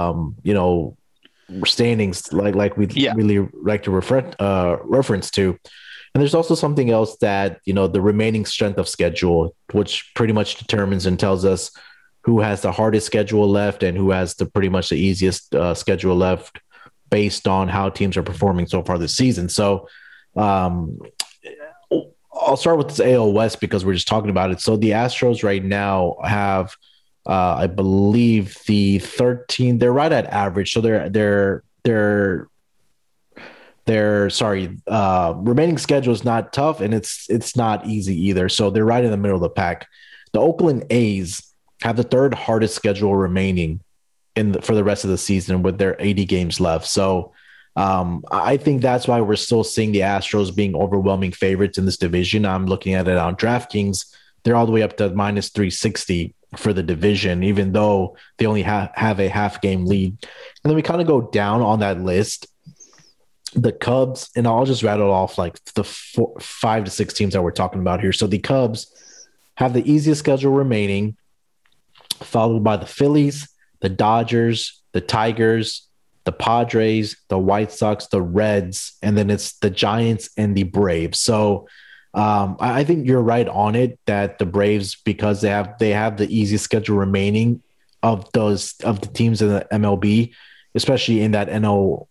standings like we really like to reference to. And there's also something else that, the remaining strength of schedule, which pretty much determines and tells us who has the hardest schedule left and who has pretty much the easiest schedule left based on how teams are performing so far this season. So I'll start with this AL West because we're just talking about it. So the Astros right now have, I believe, the 13. They're right at average. So they're their remaining schedule is not tough, and it's not easy either. So they're right in the middle of the pack. The Oakland A's have the third hardest schedule remaining for the rest of the season with their 80 games left. So I think that's why we're still seeing the Astros being overwhelming favorites in this division. I'm looking at it on DraftKings. They're all the way up to minus 360 for the division, even though they only have a half game lead. And then we kind of go down on that list. The Cubs, and I'll just rattle off like the 5 to 6 teams that we're talking about here. So the Cubs have the easiest schedule remaining, followed by the Phillies, the Dodgers, the Tigers, the Padres, the White Sox, the Reds, and then it's the Giants and the Braves. So I think you're right on it that the Braves, because they have the easiest schedule remaining of the teams in the MLB, especially in that NL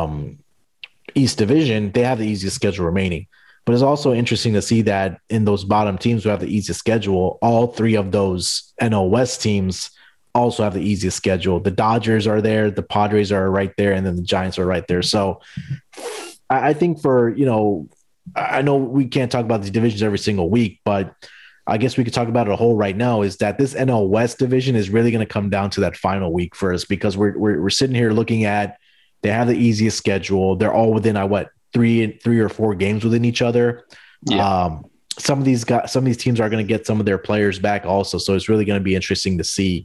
East division, they have the easiest schedule remaining. But it's also interesting to see that in those bottom teams who have the easiest schedule, all three of those NL West teams also have the easiest schedule. The Dodgers are there, the Padres are right there, and then the Giants are right there. So I think I know we can't talk about these divisions every single week, but I guess we could talk about it a whole right now, is that this NL West division is really going to come down to that final week for us, because we're sitting here looking at, they have the easiest schedule. They're all within three or four games within each other. Yeah. Some of these teams are going to get some of their players back also. So it's really going to be interesting to see,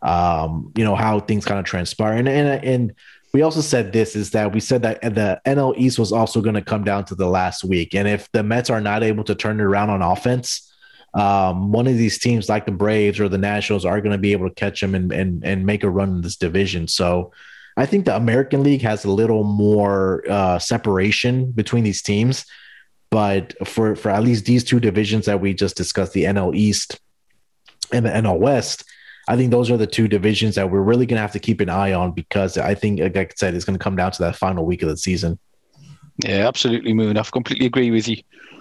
how things kind of transpire. And we also said we said that the NL East was also going to come down to the last week. And if the Mets are not able to turn it around on offense, one of these teams like the Braves or the Nationals are going to be able to catch them and make a run in this division. So I think the American League has a little more separation between these teams, but for at least these two divisions that we just discussed, the NL East and the NL West, I think those are the two divisions that we're really going to have to keep an eye on, because I think, like I said, it's going to come down to that final week of the season. Yeah, absolutely, Moon. I completely agree with you.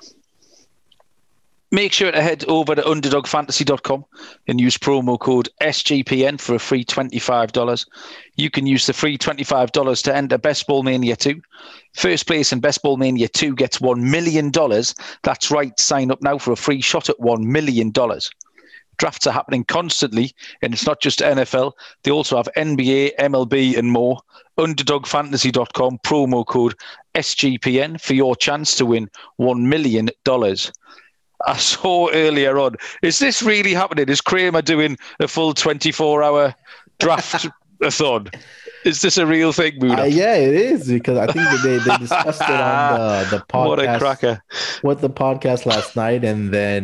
Make sure to head over to underdogfantasy.com and use promo code SGPN for a free $25. You can use the free $25 to enter Best Ball Mania 2. First place in Best Ball Mania 2 gets $1 million. That's right. Sign up now for a free shot at $1 million. Drafts are happening constantly, and it's not just NFL. They also have NBA, MLB, and more. Underdogfantasy.com, promo code SGPN for your chance to win $1 million. I saw earlier on, is this really happening? Is Kramer doing a full 24-hour draft-a-thon? Is this a real thing, Moon? Yeah, it is, because I think that they discussed it on the podcast. What a cracker. With the podcast last night, and then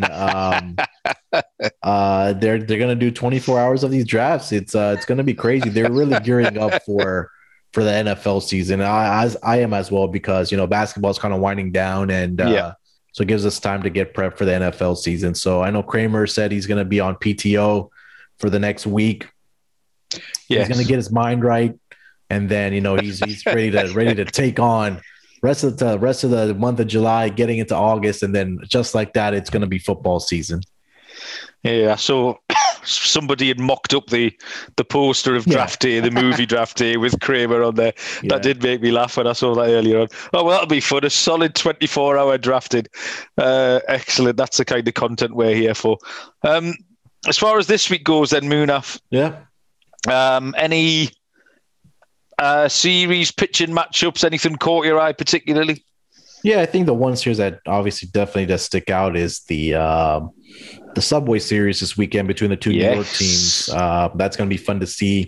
they're going to do 24 hours of these drafts. It's going to be crazy. They're really gearing up for the NFL season. I am as well, because basketball is kind of winding down, and so it gives us time to get prepped for the NFL season. So I know Kramer said he's going to be on PTO for the next week. Yes. He's going to get his mind right, and then he's ready to take on rest of the month of July, getting into August, and then just like that, it's going to be football season. Yeah, so somebody had mocked up the poster of Draft Day, the movie Draft Day, with Kramer on there. Yeah. That did make me laugh when I saw that earlier on. Oh, well, that'll be fun. A solid 24-hour drafting. Excellent. That's the kind of content we're here for. As far as this week goes, then, Munaf. Yeah. Any series, pitching matchups, anything caught your eye particularly? Yeah, I think the one series that obviously definitely does stick out is the Subway Series this weekend between the two New York teams. That's going to be fun to see.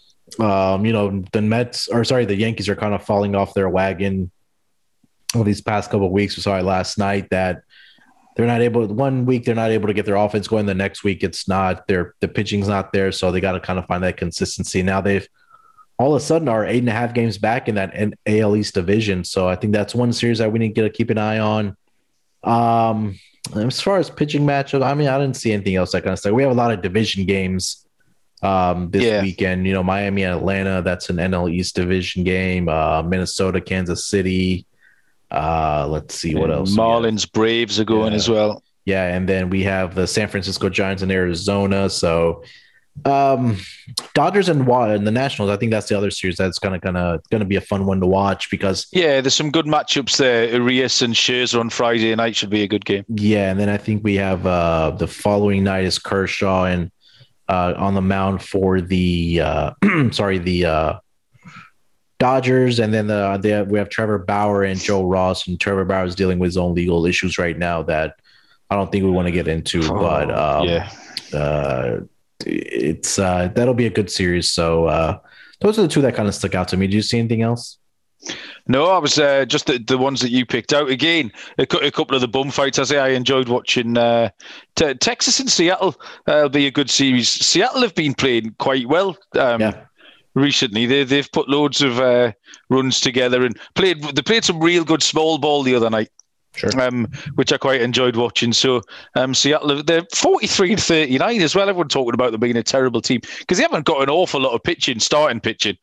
The Yankees are kind of falling off their wagon over these past couple of weeks. We saw it last night that they're not able. One week they're not able to get their offense going. The next week it's not. The pitching's not there, so they got to kind of find that consistency. Now they've all of a sudden are 8.5 games back in that AL East division. So I think that's one series that we need to keep an eye on. As far as pitching matchup, I mean, I didn't see anything else that kind of stuff. We have a lot of division games this weekend. Miami and Atlanta, that's an NL East division game. Minnesota, Kansas City. Let's see what else. Marlins, Braves are going as well. Yeah, and then we have the San Francisco Giants in Arizona. So Um, Dodgers and the Nationals. I think that's the other series that's gonna be a fun one to watch because Yeah, there's some good matchups there. Arias and Scherzer on Friday night should be a good game. yeah, and then I think we have the following night is Kershaw and on the mound for the the Dodgers, and then we have Trevor Bauer and Joe Ross, and Trevor Bauer is dealing with his own legal issues right now that I don't think we want to get into, but Yeah. It's that'll be a good series. So those are the two that kind of stuck out to me. Do you see anything else? No, I was just the ones that you picked out. Again, a couple of the bum fights. I enjoyed watching Texas and Seattle. Will be a good series. Seattle have been playing quite well recently. They've put loads of runs together and They played some real good small ball the other night. Sure. Which I quite enjoyed watching. So Seattle, they're 43-39 as well. Everyone talking about them being a terrible team because they haven't got an awful lot of starting pitching.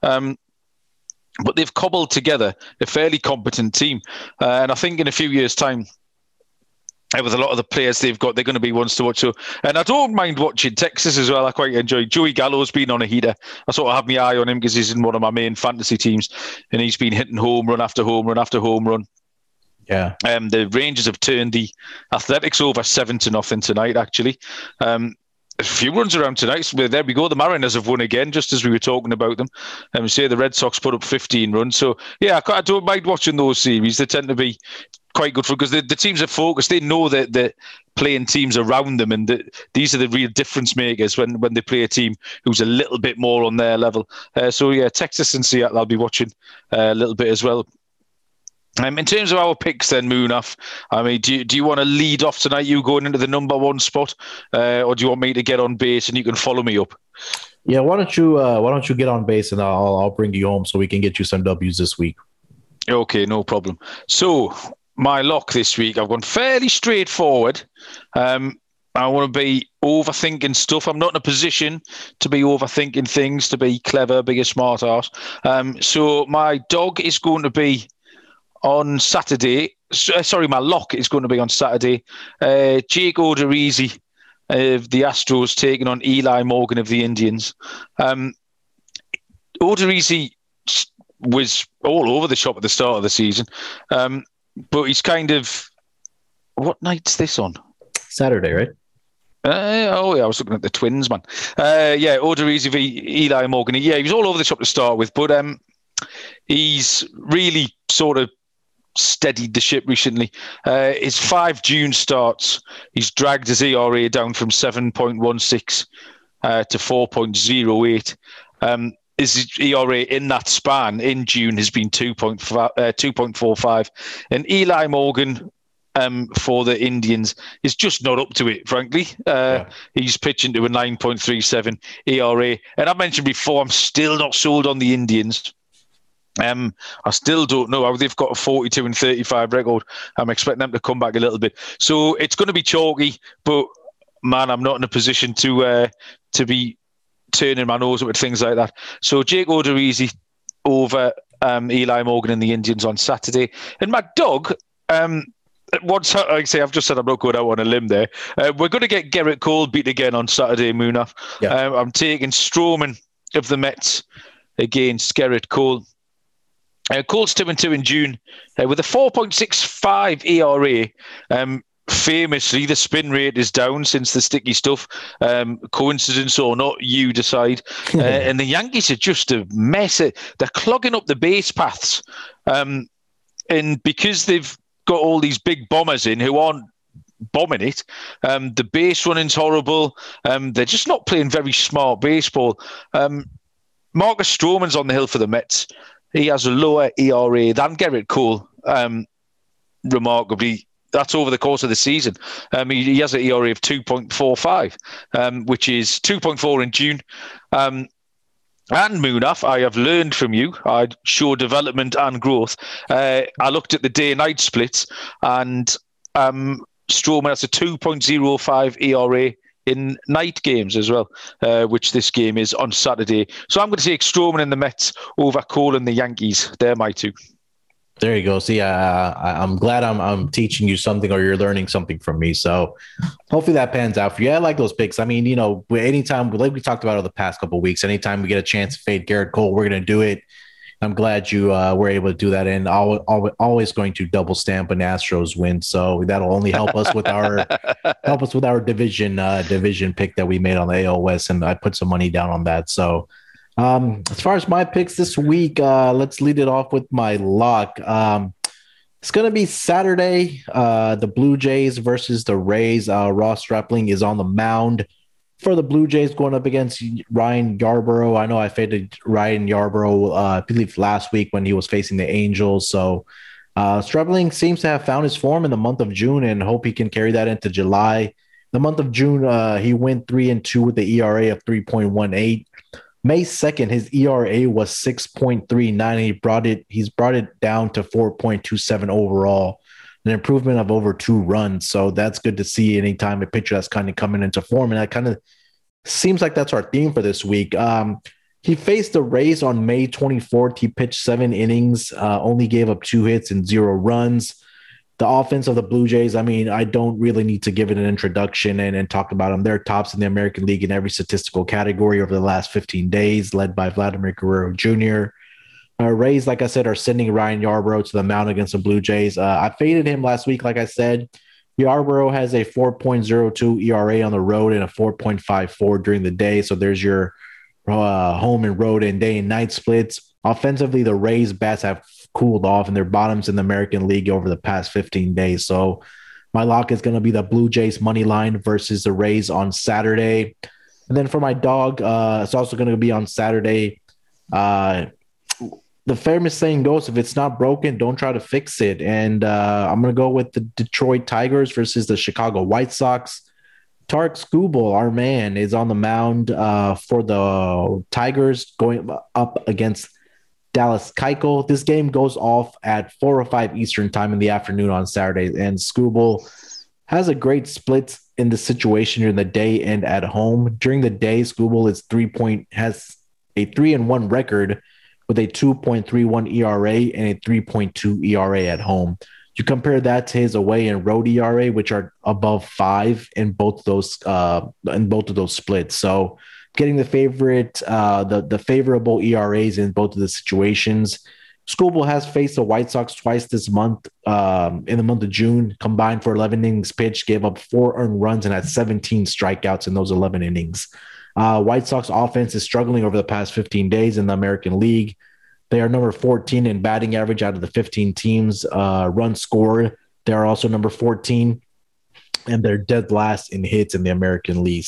But they've cobbled together a fairly competent team. And I think in a few years' time, with a lot of the players they've got, they're going to be ones to watch. So, and I don't mind watching Texas as well. I quite enjoy Joey Gallo's been on a heater. I sort of have my eye on him because he's in one of my main fantasy teams and he's been hitting home run after home run after home run. Yeah. The Rangers have turned the Athletics over 7-0 tonight, actually. A few runs around tonight. So there we go. The Mariners have won again, just as we were talking about them. Say the Red Sox put up 15 runs. So, yeah, I don't mind watching those series. They tend to be quite good because the teams are focused. They know that they're playing teams around them, and these are the real difference makers when they play a team who's a little bit more on their level. So, yeah, Texas and Seattle I'll be watching a little bit as well. In terms of our picks, then, Munaf, I mean, do you want to lead off tonight? You going into the number one spot, or do you want me to get on base and you can follow me up? Yeah, why don't you get on base and I'll bring you home so we can get you some W's this week. Okay, no problem. So my lock this week, I've gone fairly straightforward. I want to be overthinking stuff. I'm not in a position to be overthinking things, to be clever, be a smart ass. So my dog is going to be on Saturday. Sorry, my lock is going to be on Saturday. Jake Odorizzi of the Astros taking on Eli Morgan of the Indians. Odorizzi was all over the shop at the start of the season, but he's kind of... What night's this on? Saturday, right? I was looking at the Twins, man. Odorizzi v Eli Morgan. Yeah, he was all over the shop to start with, but he's really sort of steadied the ship recently. His 5 June starts, he's dragged his ERA down from 7.16 to 4.08. His ERA in that span in June has been 2.45. And Eli Morgan for the Indians is just not up to it, frankly. He's pitching to a 9.37 ERA. And I mentioned before, I'm still not sold on the Indians. I still don't know how they've got a 42-35 record. I'm expecting them to come back a little bit. So it's going to be chalky, but man, I'm not in a position to be turning my nose up at things like that. So Jake Odorizzi over Eli Morgan and the Indians on Saturday. And my dog, like I say, I've just said I'm not going out on a limb there. We're going to get Gerrit Cole beat again on Saturday, Munaf. Yeah. I'm taking Stroman of the Mets against Gerrit Cole. Cole's 2-2 in June with a 4.65 ERA. Famously, the spin rate is down since the sticky stuff. Coincidence or not, you decide. And the Yankees are just a mess. They're clogging up the base paths. And because they've got all these big bombers in who aren't bombing it, the base running's horrible. They're just not playing very smart baseball. Marcus Stroman's on the hill for the Mets. He has a lower ERA than Gerrit Cole, remarkably. That's over the course of the season. He has an ERA of 2.45, which is 2.4 in June. And Munaf, I have learned from you. I show development and growth. I looked at the day-night splits, and Stroman has a 2.05 ERA in night games as well, which this game is on Saturday. So I'm going to take Stroman and the Mets over Cole and the Yankees. They're my two. There you go. See, I'm glad I'm teaching you something, or you're learning something from me. So hopefully that pans out for you. I like those picks. I mean, anytime, like we talked about over the past couple of weeks, anytime we get a chance to fade Garrett Cole, we're going to do it. I'm glad you were able to do that, and always going to double stamp an Astros win. So that'll only help us with our division pick that we made on the AL West, and I put some money down on that. So as far as my picks this week, let's lead it off with my lock. It's going to be Saturday, the Blue Jays versus the Rays. Ross Stripling is on the mound for the Blue Jays going up against Ryan Yarbrough. I know I faded Ryan Yarbrough, I believe, last week when he was facing the Angels. So Stripling seems to have found his form in the month of June, and hope he can carry that into July. The month of June, he went 3-2 with the ERA of 3.18. May 2nd, his ERA was 6.39. He's brought it down to 4.27 overall, an improvement of over 2 runs. So that's good to see anytime a pitcher that's kind of coming into form. And that kind of seems like that's our theme for this week. He faced the Rays on May 24th. He pitched 7 innings, only gave up 2 hits and 0 runs. The offense of the Blue Jays, I mean, I don't really need to give it an introduction and talk about them. They're tops in the American League in every statistical category over the last 15 days, led by Vladimir Guerrero Jr. Rays, like I said, are sending Ryan Yarbrough to the mound against the Blue Jays. I faded him last week, like I said. Yarbrough has a 4.02 ERA on the road and a 4.54 during the day. So there's your home and road and day and night splits. Offensively, the Rays bats have cooled off, and they're bottoms in the American League over the past 15 days. So my lock is going to be the Blue Jays money line versus the Rays on Saturday. And then for my dog, it's also going to be on Saturday. The famous saying goes, if it's not broken, don't try to fix it. And I'm going to go with the Detroit Tigers versus the Chicago White Sox. Tarek Skubal, our man, is on the mound for the Tigers going up against Dallas Keuchel. This game goes off at 4:05 Eastern time in the afternoon on Saturday, and Skubal has a great split in the situation during the day and at home. During the day, Skubal has a 3-1 record with a 2.31 ERA and a 3.2 ERA at home. You compare that to his away and road ERA, which are above 5 in both of those splits. So getting the favorable ERAs in both of the situations. Skubal has faced the White Sox twice this month. In the month of June, combined for 11 innings pitched, gave up 4 earned runs and had 17 strikeouts in those 11 innings. White Sox offense is struggling over the past 15 days in the American League. They are number 14 in batting average out of the 15 teams. Runs scored, they are also number 14. And they're dead last in hits in the American League.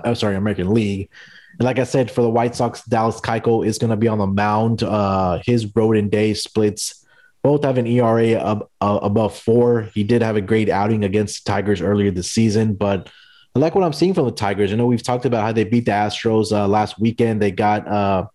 And like I said, for the White Sox, Dallas Keuchel is going to be on the mound. His road and day splits both have an ERA above 4. He did have a great outing against the Tigers earlier this season, but I like what I'm seeing from the Tigers. I know we've talked about how they beat the Astros last weekend. They got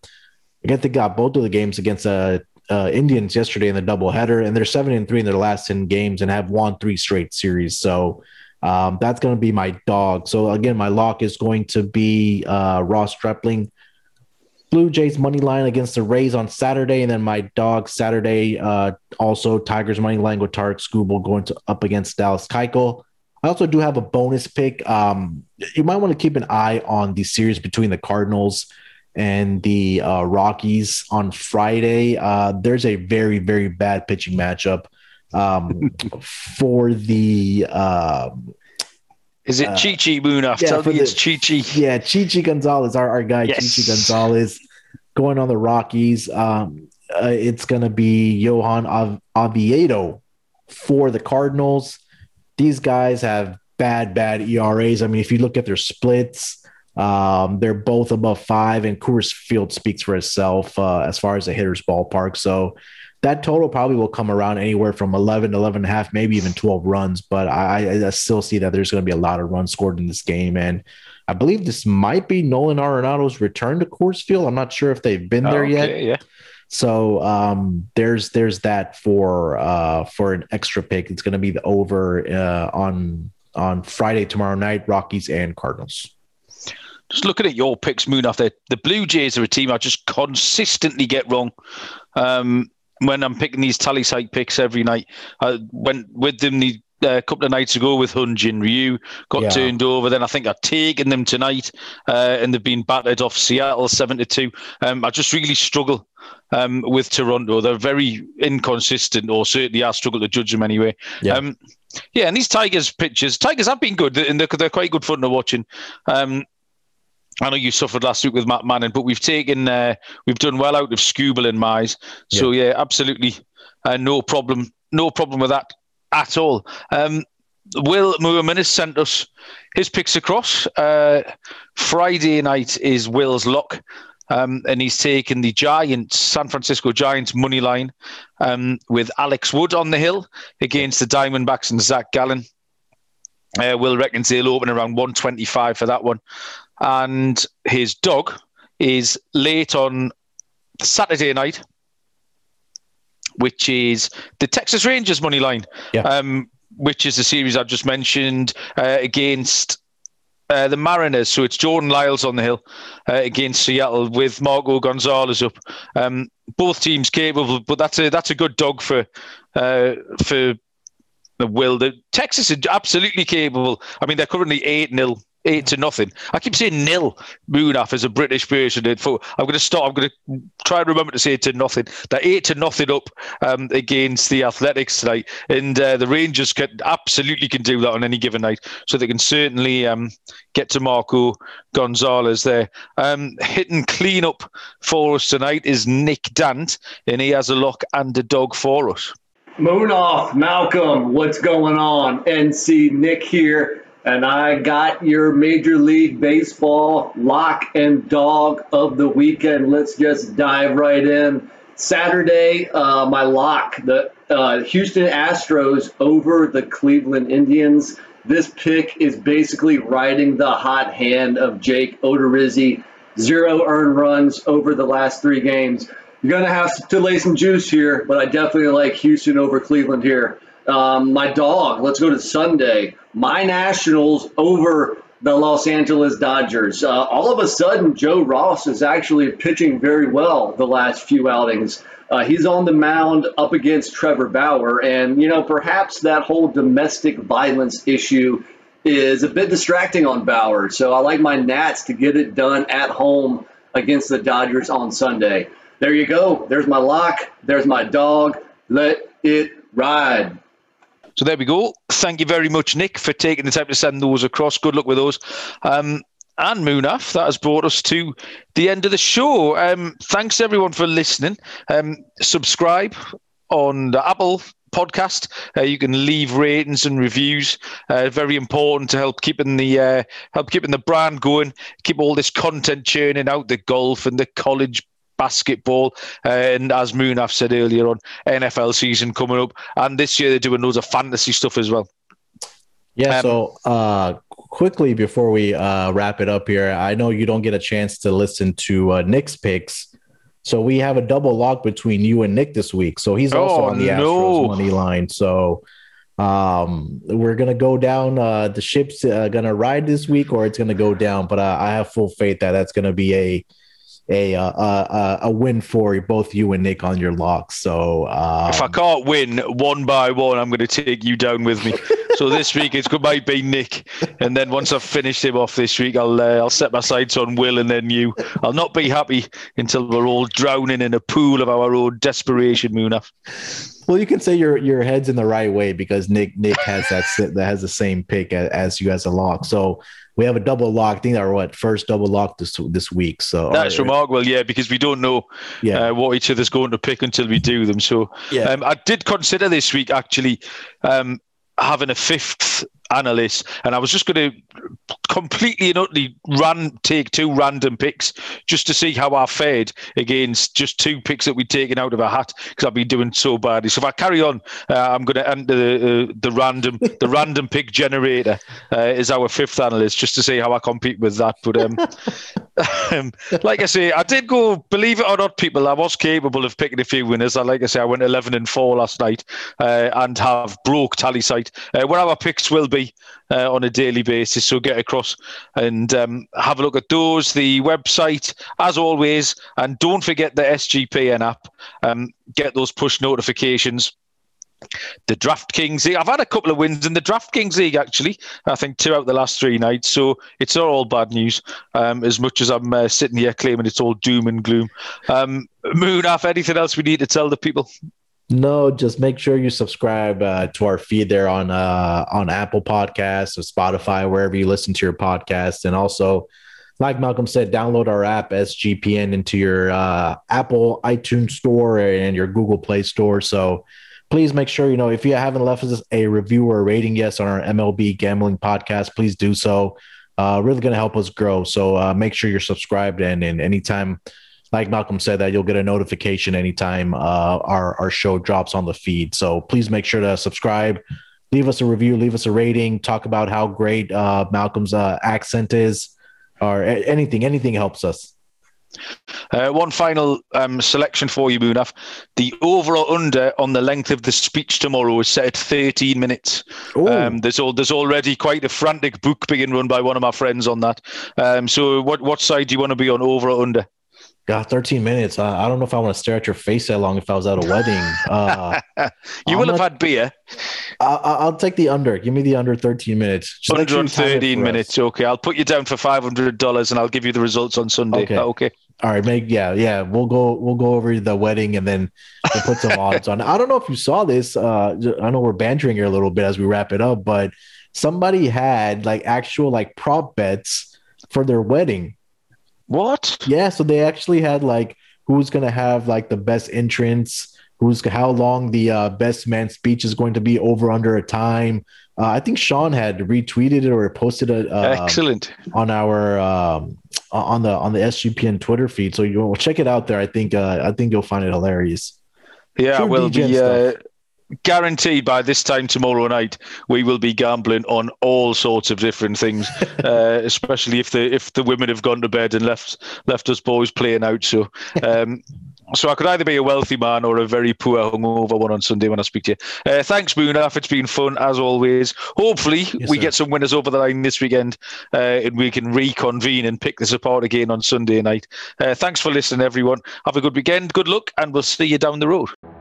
both of the games against Indians yesterday in the doubleheader, and they're 7-3 in their last 10 games and have won 3 straight series. So that's going to be my dog. So again, my lock is going to be Ross Stripling, Blue Jays money line against the Rays on Saturday, and then my dog Saturday also Tigers money line with Tarek Skubal going up against Dallas Keuchel. I also do have a bonus pick. You might want to keep an eye on the series between the Cardinals and the Rockies on Friday. There's a very, very bad pitching matchup for the is it Chichi Munaf? Tell me it's Chichi. Yeah, Chichi Gonzalez, our guy. Yes. Chichi Gonzalez going on the Rockies. It's going to be Johan Oviedo for the Cardinals. These guys have bad ERAs. I mean, if you look at their splits, they're both above 5, and Coors Field speaks for itself as far as a hitter's ballpark. So that total probably will come around anywhere from 11, 11.5, maybe even 12 runs. But I still see that there's going to be a lot of runs scored in this game. And I believe this might be Nolan Arenado's return to Coors Field. I'm not sure if they've been there yet. Yeah. So there's that for an extra pick. It's going to be the over on Friday, tomorrow night, Rockies and Cardinals. Just looking at your picks, Munaf, the Blue Jays are a team I just consistently get wrong. when I'm picking these tally site picks every night. I went with them a couple of nights ago with Hun Jin Ryu, got turned over. Then I think I've taken them tonight, and they've been battered off Seattle 7-2. I just really struggle with Toronto. They're very inconsistent, or certainly I struggle to judge them anyway. Yeah, and these Tigers have been good, and they're quite good fun to watching. I know you suffered last week with Matt Manning, but we've done well out of Skubal and Mize. So yeah, absolutely no problem with that at all. Will Moorman has sent us his picks across. Friday night is Will's lock, and he's taken the San Francisco Giants money line with Alex Wood on the hill against the Diamondbacks and Zach Gallen. Will reckons they'll open around 125 for that one. And his dog is late on Saturday night, which is the Texas Rangers money line, which is the series I've just mentioned against the Mariners. So it's Jordan Lyles on the hill against Seattle with Marco Gonzalez up. Both teams capable, but that's a good dog for Will. The Texas is absolutely capable. I mean, they're currently 8-0. 8-0. I keep saying nil. Munaf as a British person. I'm going to try and remember to say 8-0. They're 8-0 up against the Athletics tonight, and the Rangers absolutely can do that on any given night. So they can certainly get to Marco Gonzalez there. Hitting clean up for us tonight is Nick Dant, and he has a lock and a dog for us. Munaf, Malcolm, what's going on? NC Nick here. And I got your Major League Baseball lock and dog of the weekend. Let's just dive right in. Saturday, my lock, the Houston Astros over the Cleveland Indians. This pick is basically riding the hot hand of Jake Odorizzi. 0 earned runs over the last 3 games. You're going to have to lay some juice here, but I definitely like Houston over Cleveland here. My dog, let's go to Sunday. My Nationals over the Los Angeles Dodgers. All of a sudden, Joe Ross is actually pitching very well the last few outings. He's on the mound up against Trevor Bauer. And, perhaps that whole domestic violence issue is a bit distracting on Bauer. So I like my Nats to get it done at home against the Dodgers on Sunday. There you go. There's my lock. There's my dog. Let it ride. So there we go. Thank you very much, Nick, for taking the time to send those across. Good luck with those. And Munaf, that has brought us to the end of the show. Thanks, everyone, for listening. Subscribe on the Apple podcast. You can leave ratings and reviews. Very important to help keeping the brand going, keep all this content churning out, the golf and the college basketball, and as Munaf said earlier on, NFL season coming up, and this year they're doing loads of fantasy stuff as well. So quickly before we wrap it up here, I know you don't get a chance to listen to Nick's picks, so we have a double lock between you and Nick this week. So he's also on the Astros money line. So we're gonna go down. The ship's gonna ride this week, or it's gonna go down. But I have full faith that that's gonna be a win for both you and Nick on your locks. So if I can't win one by one, I'm going to take you down with me. So this week it's goodbye be Nick, and then once I've finished him off this week, I'll set my sights on Will and then you. I'll not be happy until we're all drowning in a pool of our own desperation, Munaf. Well, you can say your head's in the right way because Nick has that has the same pick as you as a lock. So we have a double lock. I think our first double lock this week. So that's remarkable, yeah, because we don't know what each other's going to pick until we do them. So I did consider this week actually having a fifth analyst, and I was just going to completely and utterly take 2 random picks just to see how I fared against just 2 picks that we'd taken out of a hat because I've been doing so badly. So if I carry on, I'm going to enter the random pick generator as our 5th analyst just to see how I compete with that. But like I say, I did go, believe it or not, people, I was capable of picking a few winners. I went 11-4 last night and have broke tally site. Where our picks will be monthly on a daily basis. So get across and have a look at those, the website, as always. And don't forget the SGPN app. Get those push notifications. The DraftKings League. I've had a couple of wins in the DraftKings League, actually. I think 2 out of the last 3 nights. So it's not all bad news, as much as I'm sitting here claiming it's all doom and gloom. Munaf, anything else we need to tell the people? No, just make sure you subscribe to our feed there on Apple Podcasts or Spotify, wherever you listen to your podcast. And also, like Malcolm said, download our app, SGPN, into your Apple iTunes store and your Google Play store. So please make sure, if you haven't left us a review or a rating yes on our MLB gambling podcast, please do so. Really going to help us grow. So make sure you're subscribed, and anytime, like Malcolm said, that you'll get a notification anytime our show drops on the feed. So please make sure to subscribe, leave us a review, leave us a rating, talk about how great Malcolm's accent is, or anything helps us. One final selection for you, Munaf. The over or under on the length of the speech tomorrow is set at 13 minutes. There's already quite a frantic book being run by one of my friends on that. So what side do you want to be on, over or under? God, 13 minutes. I don't know if I want to stare at your face that long if I was at a wedding. You will have had beer. I'll take the under. Give me the under 13 minutes. Just under 13 minutes. Okay. I'll put you down for $500 and I'll give you the results on Sunday. Okay. All right. Yeah. We'll go over the wedding and then we'll put some odds on. I don't know if you saw this. I know we're bantering here a little bit as we wrap it up, but somebody had actual prop bets for their wedding. What? Yeah, so they actually had who's going to have the best entrance, how long the best man speech is going to be, over under a time. I think Sean had retweeted it or posted it. Excellent. On our on the SGPN Twitter feed. So you'll check it out there. I think you'll find it hilarious. Yeah, we'll be guaranteed by this time tomorrow night we will be gambling on all sorts of different things, especially if the women have gone to bed and left us boys playing out. So I could either be a wealthy man or a very poor hungover one on Sunday when I speak to you. Thanks, Munaf. It's been fun as always. Hopefully we get some winners over the line this weekend, and we can reconvene and pick this apart again on Sunday night. Thanks for listening, everyone. Have a good weekend. Good luck, and we'll see you down the road.